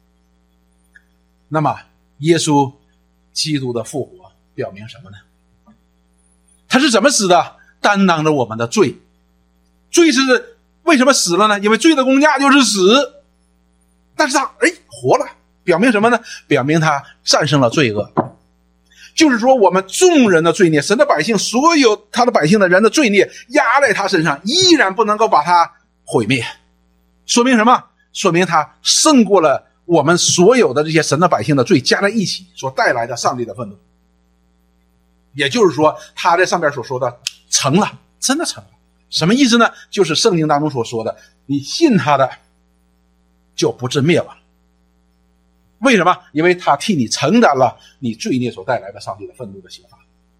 那么耶稣基督的复活表明什么呢？他是怎么死的？担当着我们的罪。罪是为什么死了呢？因为罪的工价就是死。但是他活了，表明什么呢？表明他战胜了罪恶。就是说我们众人的罪孽，神的百姓，所有他的百姓的人的罪孽压在他身上，依然不能够把他毁灭。说明什么？说明他胜过了我们所有的这些神的百姓的罪加在一起所带来的上帝的愤怒。也就是说他在上边所说的成了，真的成了。什么意思呢？就是圣经当中所说的，你信他的就不至灭亡。为什么？因为他替你承担了你罪孽所带来的上帝的愤怒的刑罚。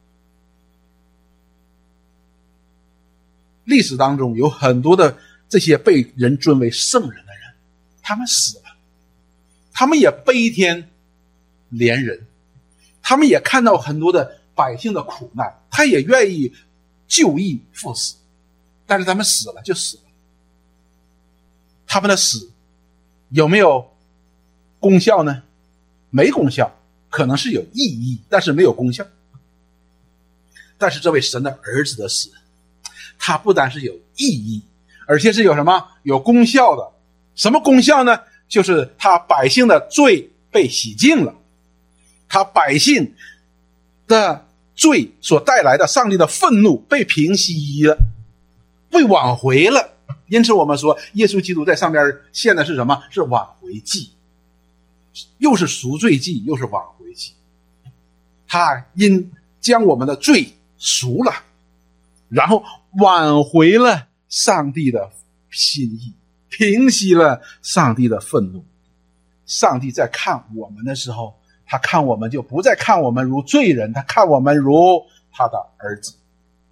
历史当中有很多的这些被人尊为圣人的人，他们死了，他们也悲天怜人，他们也看到很多的百姓的苦难，他也愿意就义赴死，但是他们死了就死了。他们的死有没有功效呢？没功效，可能是有意义，但是没有功效。但是这位神的儿子的死，他不单是有意义，而且是有什么？有功效的。什么功效呢？就是他百姓的罪被洗净了，他百姓的罪所带来的上帝的愤怒被平息了，被挽回了。因此我们说耶稣基督在上边献的是什么？是挽回祭，又是赎罪祭，又是挽回祭。他因将我们的罪赎了，然后挽回了上帝的心意，平息了上帝的愤怒。上帝在看我们的时候，他看我们就不再看我们如罪人，他看我们如他的儿子。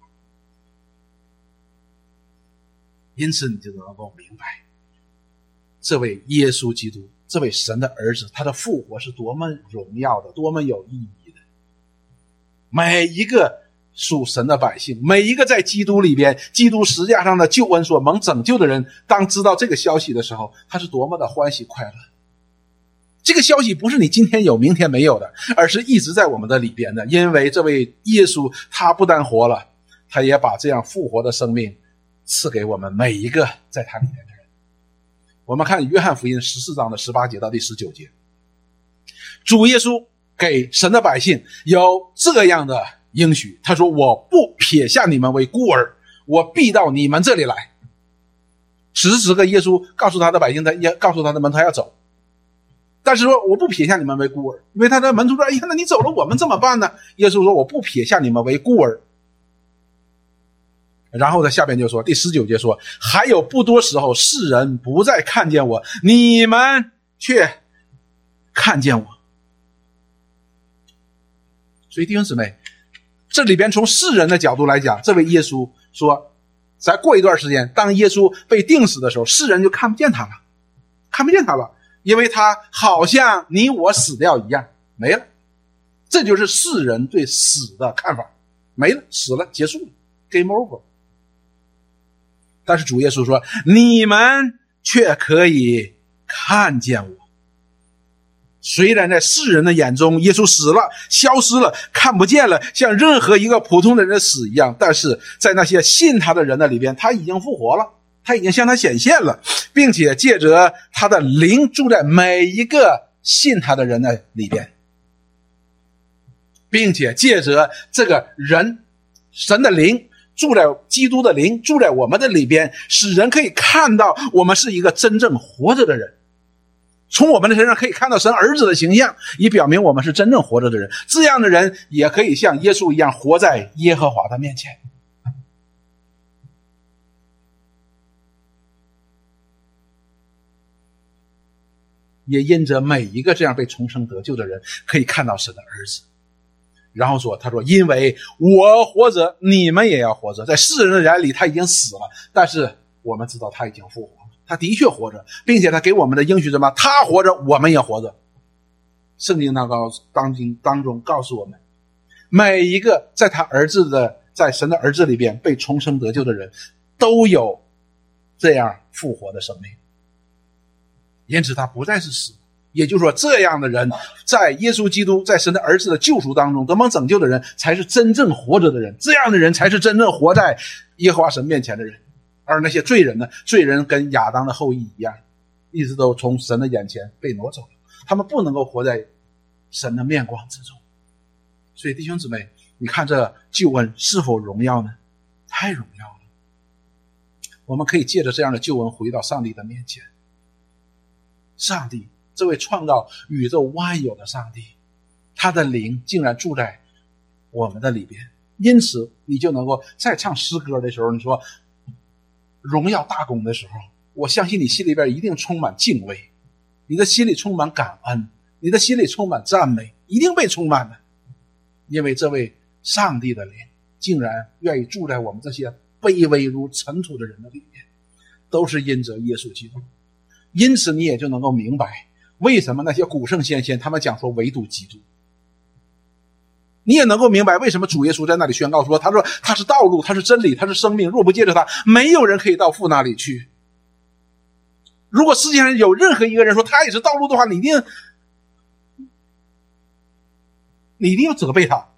因此你就能够明白，这位耶稣基督，这位神的儿子，他的复活是多么荣耀的，多么有意义的。每一个属神的百姓，每一个在基督里边，基督十字架上的救恩所蒙拯救的人，当知道这个消息的时候，他是多么的欢喜快乐。这个消息不是你今天有明天没有的，而是一直在我们的里边的。因为这位耶稣他不但活了，他也把这样复活的生命赐给我们每一个在他里面的人。我们看约翰福音14章的18节到第19节，主耶稣给神的百姓有这样的应许，他说，我不撇下你们为孤儿，我必到你们这里来。此时此刻耶稣告诉他的百姓，他也告诉他的门徒要走，但是说我不撇下你们为孤儿，因为他的门徒说，哎呀，那你走了我们怎么办呢？耶稣说，我不撇下你们为孤儿。然后在下边就说，第19节说，还有不多时候，世人不再看见我，你们却看见我。所以弟兄姊妹，这里边从世人的角度来讲，这位耶稣说，再过一段时间，当耶稣被钉死的时候，世人就看不见他了，看不见他了，因为他好像你我死掉一样，没了。这就是世人对死的看法。 没了，死了，结束了， game over。 但是主耶稣说，你们却可以看见我。虽然在世人的眼中耶稣死了，消失了，看不见了，像任何一个普通的人死一样，但是在那些信他的人的里边，他已经复活了，他已经向他显现了，并且借着他的灵住在每一个信他的人的里边，并且借着这个人神的灵住在基督的灵住在我们的里边，使人可以看到我们是一个真正活着的人。从我们的身上可以看到神儿子的形象，以表明我们是真正活着的人。这样的人也可以像耶稣一样活在耶和华的面前。也因着每一个这样被重生得救的人可以看到神的儿子。然后说，他说，因为我活着，你们也要活着。在世人的眼里他已经死了，但是我们知道他已经复活了，他的确活着，并且他给我们的应许什么？他活着，我们也活着。圣经当中告诉我们，每一个在神的儿子里边被重生得救的人都有这样复活的生命，因此他不再是死。也就是说，这样的人在耶稣基督在神的儿子的救赎当中得蒙拯救的人才是真正活着的人，这样的人才是真正活在耶和华神面前的人。而那些罪人呢？罪人跟亚当的后裔一样，一直都从神的眼前被挪走了，他们不能够活在神的面光之中。所以弟兄姊妹，你看这救恩是否荣耀呢？太荣耀了。我们可以借着这样的救恩回到上帝的面前。上帝，这位创造宇宙万有的上帝，他的灵竟然住在我们的里边，因此你就能够在唱诗歌的时候，你说荣耀大功的时候，我相信你心里边一定充满敬畏，你的心里充满感恩，你的心里充满赞美，一定被充满的。因为这位上帝的灵竟然愿意住在我们这些卑微如尘土的人的里面，都是因着耶稣基督。因此你也就能够明白为什么那些古圣先贤他们讲说唯独基督，你也能够明白为什么主耶稣在那里宣告说，他说他是道路，他是真理，他是生命，若不借着他，没有人可以到父那里去。如果世界上有任何一个人说他也是道路的话，你一定要责备他，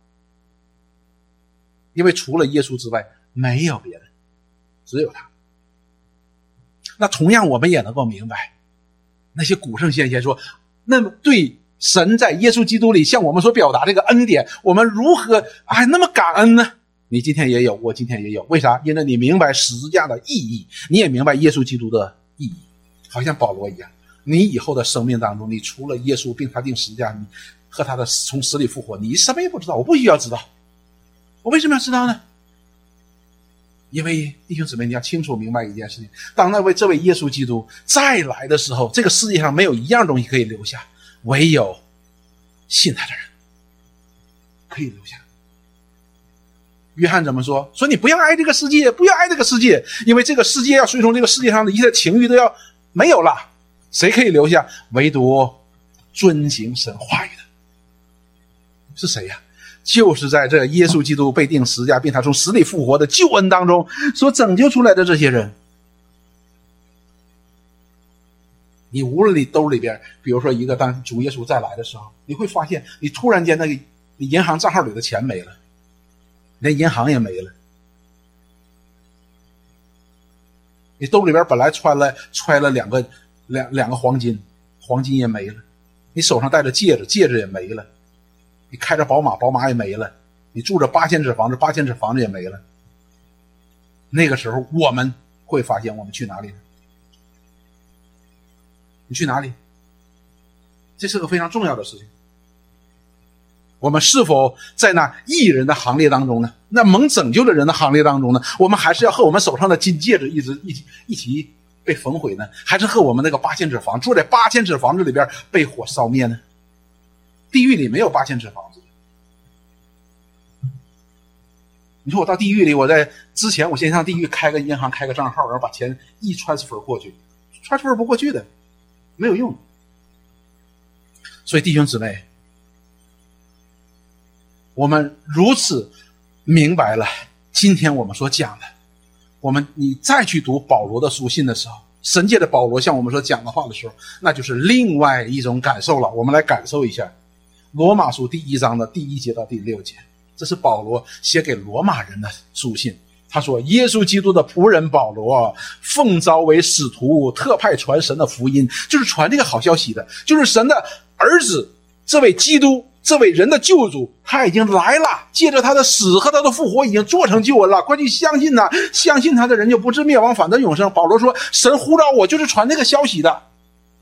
因为除了耶稣之外没有别人，只有他。那同样我们也能够明白，那些古圣先贤说，那么对神在耶稣基督里向我们所表达这个恩典，我们如何那么感恩呢？你今天也有，我今天也有。为啥？因为你明白十字架的意义，你也明白耶稣基督的意义。好像保罗一样，你以后的生命当中，你除了耶稣并他定十字架和他的从死里复活，你什么也不知道。我不需要知道，我为什么要知道呢？因为弟兄姊妹，你要清楚明白一件事情，当这位耶稣基督再来的时候，这个世界上没有一样东西可以留下，唯有信他的人可以留下。约翰怎么说？说你不要爱这个世界，不要爱这个世界，因为这个世界要随从这个世界上的一切情欲都要没有了。谁可以留下？唯独遵行神话语的是谁呀？就是在这耶稣基督被钉十字架并他从死里复活的救恩当中所拯救出来的这些人。你无论你兜里边，比如说一个当主耶稣再来的时候，你会发现你突然间你银行账号里的钱没了，连银行也没了。你兜里边本来揣了两个黄金，黄金也没了。你手上戴着戒指，戒指也没了。你开着宝马，宝马也没了。你住着8000尺房子，8000尺房子也没了。那个时候我们会发现我们去哪里呢？你去哪里？这是个非常重要的事情。我们是否在那义人的行列当中呢？那蒙拯救的人的行列当中呢？我们还是要和我们手上的金戒指一起被焚毁呢？还是和我们那个8000尺房住在8000尺房子里边被火烧灭呢？地狱里没有8000尺房子。你说我到地狱里，我在之前我先上地狱开个银行开个账号，然后把钱一 transfer 过去，transfer 不过去的，没有用。所以弟兄姊妹，我们如此明白了今天我们所讲的，你再去读保罗的书信的时候，神借着保罗向我们所讲的话的时候，那就是另外一种感受了。我们来感受一下罗马书第1章的第1节到第6节，这是保罗写给罗马人的书信。他说，耶稣基督的仆人保罗奉召为使徒，特派传神的福音，就是传这个好消息的，就是神的儿子，这位基督，这位人的救主，他已经来了，借着他的死和他的复活已经做成救恩了，快去相信他，相信他的人就不至灭亡，反得永生。保罗说，神呼召我就是传这个消息的。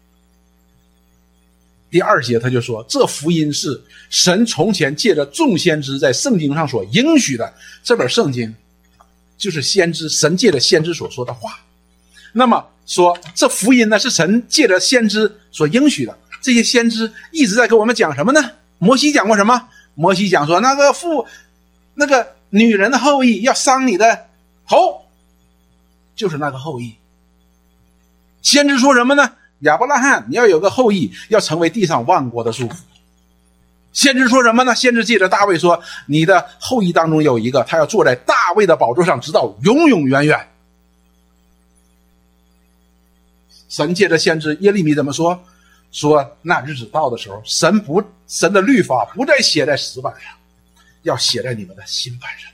第2节他就说，这福音是神从前借着众先知在圣经上所应许的，这本圣经就是神借着先知所说的话。那么说这福音呢，是神借着先知所应许的，这些先知一直在给我们讲什么呢？摩西讲过什么？摩西讲说，那个女人的后裔要伤你的头，就是那个后裔。先知说什么呢？亚伯拉罕你要有个后裔，要成为地上万国的祝福。先知说什么呢？先知借着大卫说，你的后裔当中有一个，他要坐在大卫的宝座上，直到永永远远。神借着先知耶利米怎么说？说那日子到的时候，神的律法不再写在石板上，要写在你们的心板上。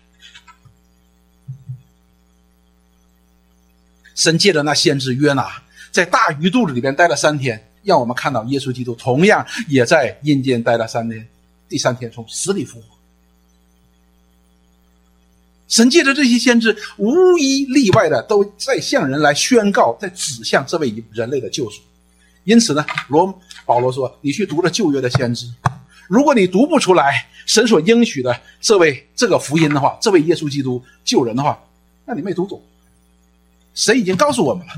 神借着那先知约拿在大鱼肚子里边待了3天，让我们看到耶稣基督同样也在阴间待了3天，第3天从死里复活。神借着这些先知无一例外的都在向人来宣告，在指向这位人类的救赎。因此呢，保罗说，你去读了旧约的先知，如果你读不出来神所应许的这个福音的话，这位耶稣基督救人的话，那你没读懂。神已经告诉我们了。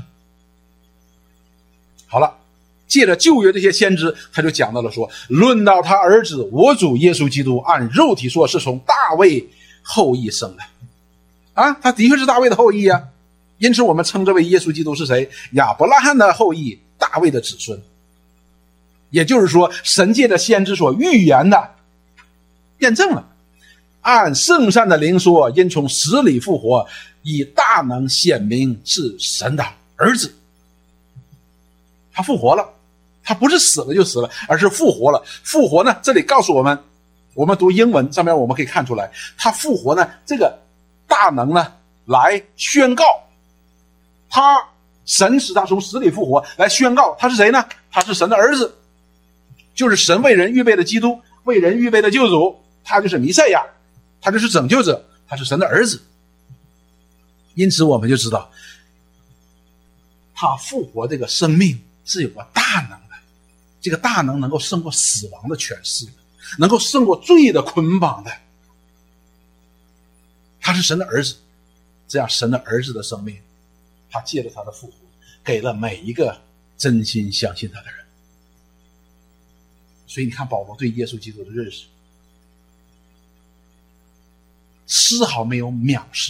好了，借着旧约这些先知，他就讲到了说，论到他儿子我主耶稣基督，按肉体说是从大卫后裔生的啊，他的确是大卫的后裔啊。因此我们称这位耶稣基督是谁？亚伯拉罕的后裔，大卫的子孙。也就是说，神借着先知所预言的验证了，按圣善的灵说，因从死里复活，以大能显明是神的儿子。他复活了，他不是死了就死了，而是复活了。复活呢，这里告诉我们，我们读英文上面我们可以看出来，他复活呢，这个大能呢，来宣告神使他从死里复活，来宣告他是谁呢？他是神的儿子，就是神为人预备的基督，为人预备的救主，他就是弥赛亚，他就是拯救者，他是神的儿子。因此我们就知道，他复活这个生命是有个大能的，这个大能能够胜过死亡的权势，能够胜过罪的捆绑的。他是神的儿子，这样神的儿子的生命，他借着他的复活，给了每一个真心相信他的人。所以你看保罗对耶稣基督的认识，丝毫没有藐视，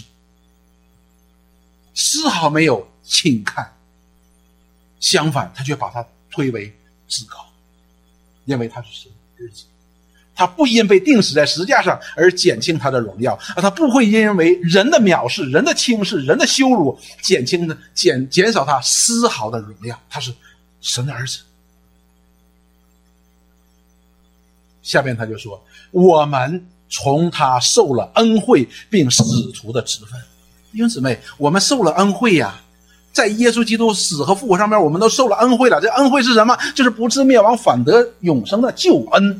丝毫没有轻看，相反他却把他推为至高，因为他是神的儿子。他不因被钉死在十字架上而减轻他的荣耀，他不会因为人的藐视、人的轻视、人的羞辱减少他丝毫的荣耀。他是神的儿子。下边他就说，我们从他受了恩惠并使徒的职分。弟兄姊妹，我们受了恩惠呀，在耶稣基督死和复活上面我们都受了恩惠了。这恩惠是什么？就是不至灭亡反得永生的救恩。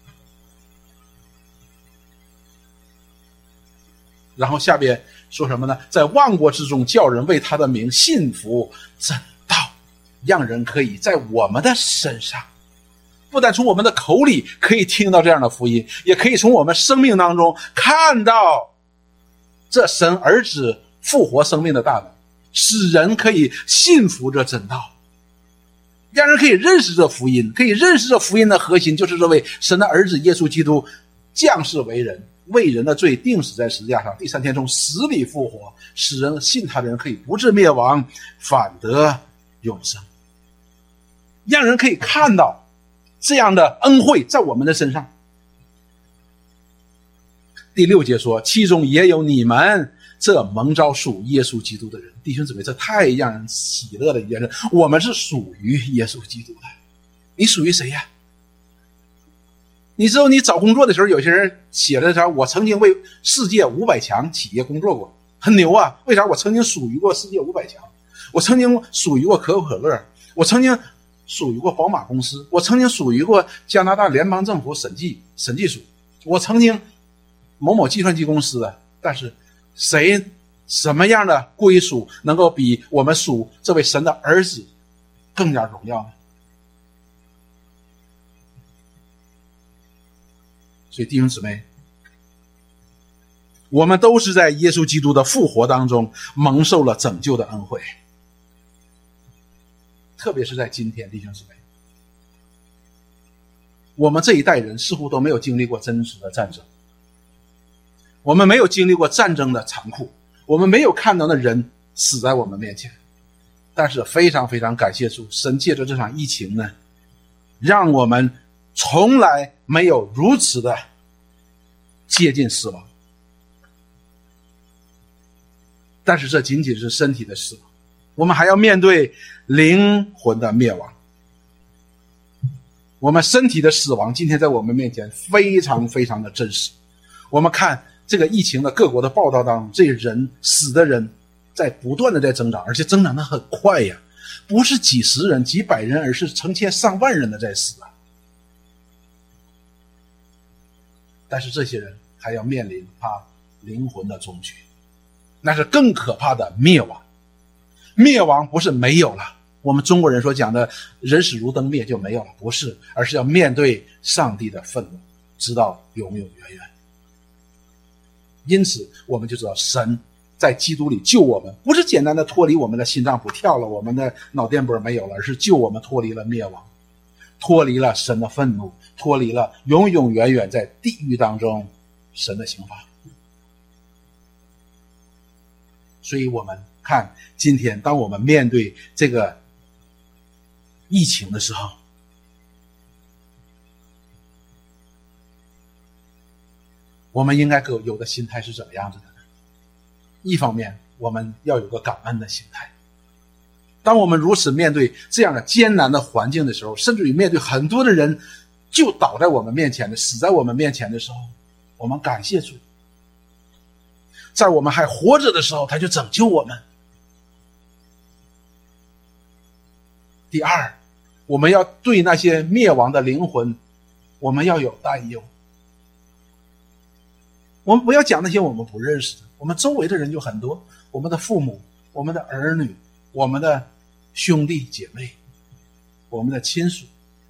然后下边说什么呢？在万国之中叫人为他的名信服真道，让人可以在我们的身上，不但从我们的口里可以听到这样的福音，也可以从我们生命当中看到这神儿子复活生命的大能，使人可以信服这真道，让人可以认识这福音，可以认识这福音的核心就是这位神的儿子耶稣基督降世为人，为人的罪钉死在十字架上，第3天从死里复活，使人信他的人可以不至灭亡，反得永生。让人可以看到这样的恩惠在我们的身上。 第6节说，其中也有你们这蒙召属耶稣基督的人。弟兄姊妹，这太让人喜乐的一件事，我们是属于耶稣基督的。你属于谁呀？你知道你找工作的时候，有些人写的啥，我曾经为世界500强企业工作过，很牛啊。为啥？我曾经属于过世界500强，我曾经属于过可口可乐，我曾经属于过宝马公司，我曾经属于过加拿大联邦政府审计署，我曾经某某计算机公司的。但是谁什么样的归属能够比我们属这位神的儿子更加荣耀呢？所以弟兄姊妹，我们都是在耶稣基督的复活当中蒙受了拯救的恩惠。特别是在今天，弟兄姊妹，我们这一代人似乎都没有经历过真实的战争，我们没有经历过战争的残酷，我们没有看到的人死在我们面前。但是非常非常感谢主，神借着这场疫情呢，让我们从来没有如此的接近死亡。但是这仅仅是身体的死亡，我们还要面对灵魂的灭亡。我们身体的死亡今天在我们面前非常非常的真实。我们看这个疫情的各国的报道当中，这人死的人在不断的在增长，而且增长的很快呀，不是几十人几百人，而是成千上万人的在死啊。但是这些人还要面临他灵魂的终局，那是更可怕的灭亡。灭亡不是没有了，我们中国人所讲的人死如灯灭就没有了，不是，而是要面对上帝的愤怒，直到永永远远。因此我们就知道神在基督里救我们，不是简单的脱离我们的心脏不跳了，我们的脑电波没有了，而是救我们脱离了灭亡，脱离了神的愤怒，脱离了永永远远在地狱当中神的刑罚。所以我们看今天当我们面对这个疫情的时候，我们应该有的心态是怎么样子的呢？一方面我们要有个感恩的心态，当我们如此面对这样的艰难的环境的时候，甚至于面对很多的人就倒在我们面前的，死在我们面前的时候，我们感谢主，在我们还活着的时候他就拯救我们。第二，我们要对那些灭亡的灵魂我们要有担忧。我们不要讲那些我们不认识的，我们周围的人就很多，我们的父母，我们的儿女，我们的兄弟姐妹，我们的亲属，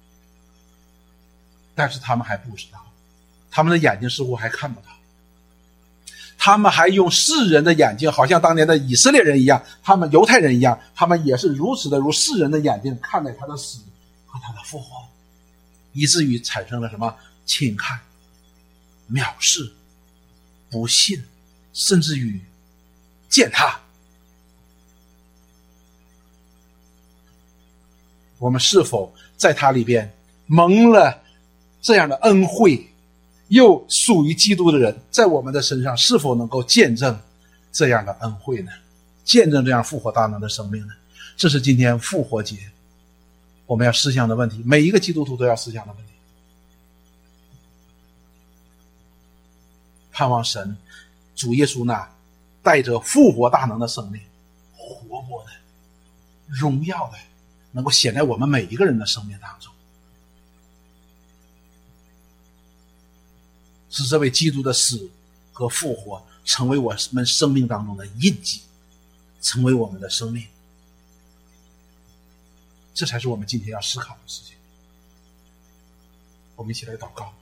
但是他们还不知道，他们的眼睛似乎还看不到，他们还用世人的眼睛，好像当年的以色列人一样，他们犹太人一样，他们也是如此的如世人的眼睛看待他的死和他的复活，以至于产生了什么轻看、藐视、不信，甚至于践踏。我们是否在他里边蒙了这样的恩惠，又属于基督的人在我们的身上是否能够见证这样的恩惠呢？见证这样复活大能的生命呢？这是今天复活节我们要思想的问题，每一个基督徒都要思想的问题。盼望神主耶稣那带着复活大能的生命，活泼的荣耀的能够显在我们每一个人的生命当中，使这位基督的死和复活成为我们生命当中的印记，成为我们的生命。这才是我们今天要思考的事情。我们一起来祷告。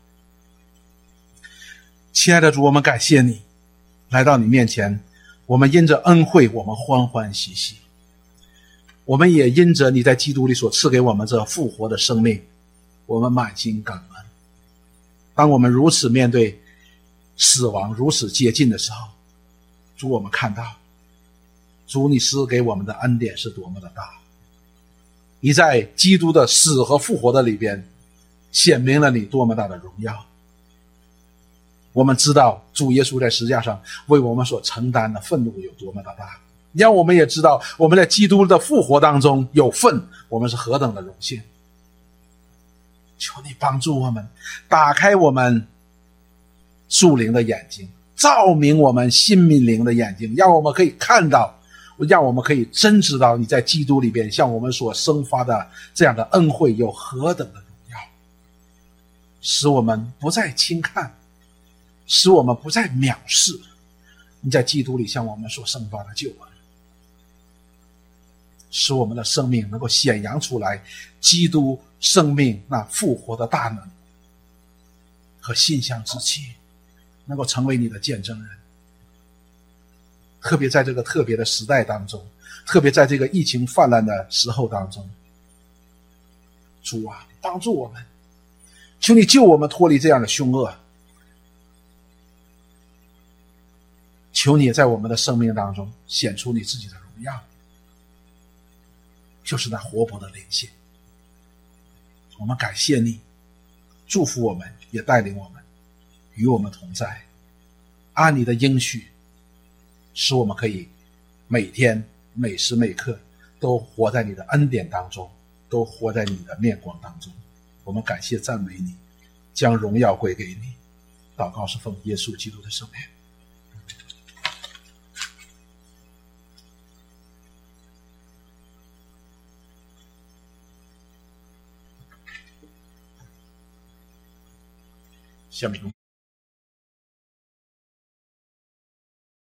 亲爱的主，我们感谢你来到你面前，我们因着恩惠我们欢欢喜喜，我们也因着你在基督里所赐给我们这复活的生命，我们满心感恩。当我们如此面对死亡如此接近的时候，主，我们看到主你施给我们的恩典是多么的大，你在基督的死和复活的里边显明了你多么大的荣耀。 我们知道主耶稣在十字架上为我们所承担的愤怒有多么的大，让我们也知道我们在基督的复活当中有份，我们是何等的荣幸。求你帮助我们，打开我们属灵的眼睛，照明我们心命灵的眼睛，让我们可以看到，让我们可以真知道你在基督里边向我们所生发的这样的恩惠有何等的荣耀，使我们不再轻看，使我们不再藐视你在基督里向我们所生发的救恩，使我们的生命能够显扬出来基督生命那复活的大能和馨香之气，能够成为你的见证人。特别在这个特别的时代当中，特别在这个疫情泛滥的时候当中，主啊，帮助我们，求你救我们脱离这样的凶恶，求你在我们的生命当中显出你自己的荣耀，就是那活泼的灵性。我们感谢你，祝福我们，也带领我们，与我们同在，按你的应许，使我们可以每天每时每刻都活在你的恩典当中，都活在你的面光当中。我们感谢赞美你，将荣耀归给你。祷告是奉耶稣基督的圣名。下面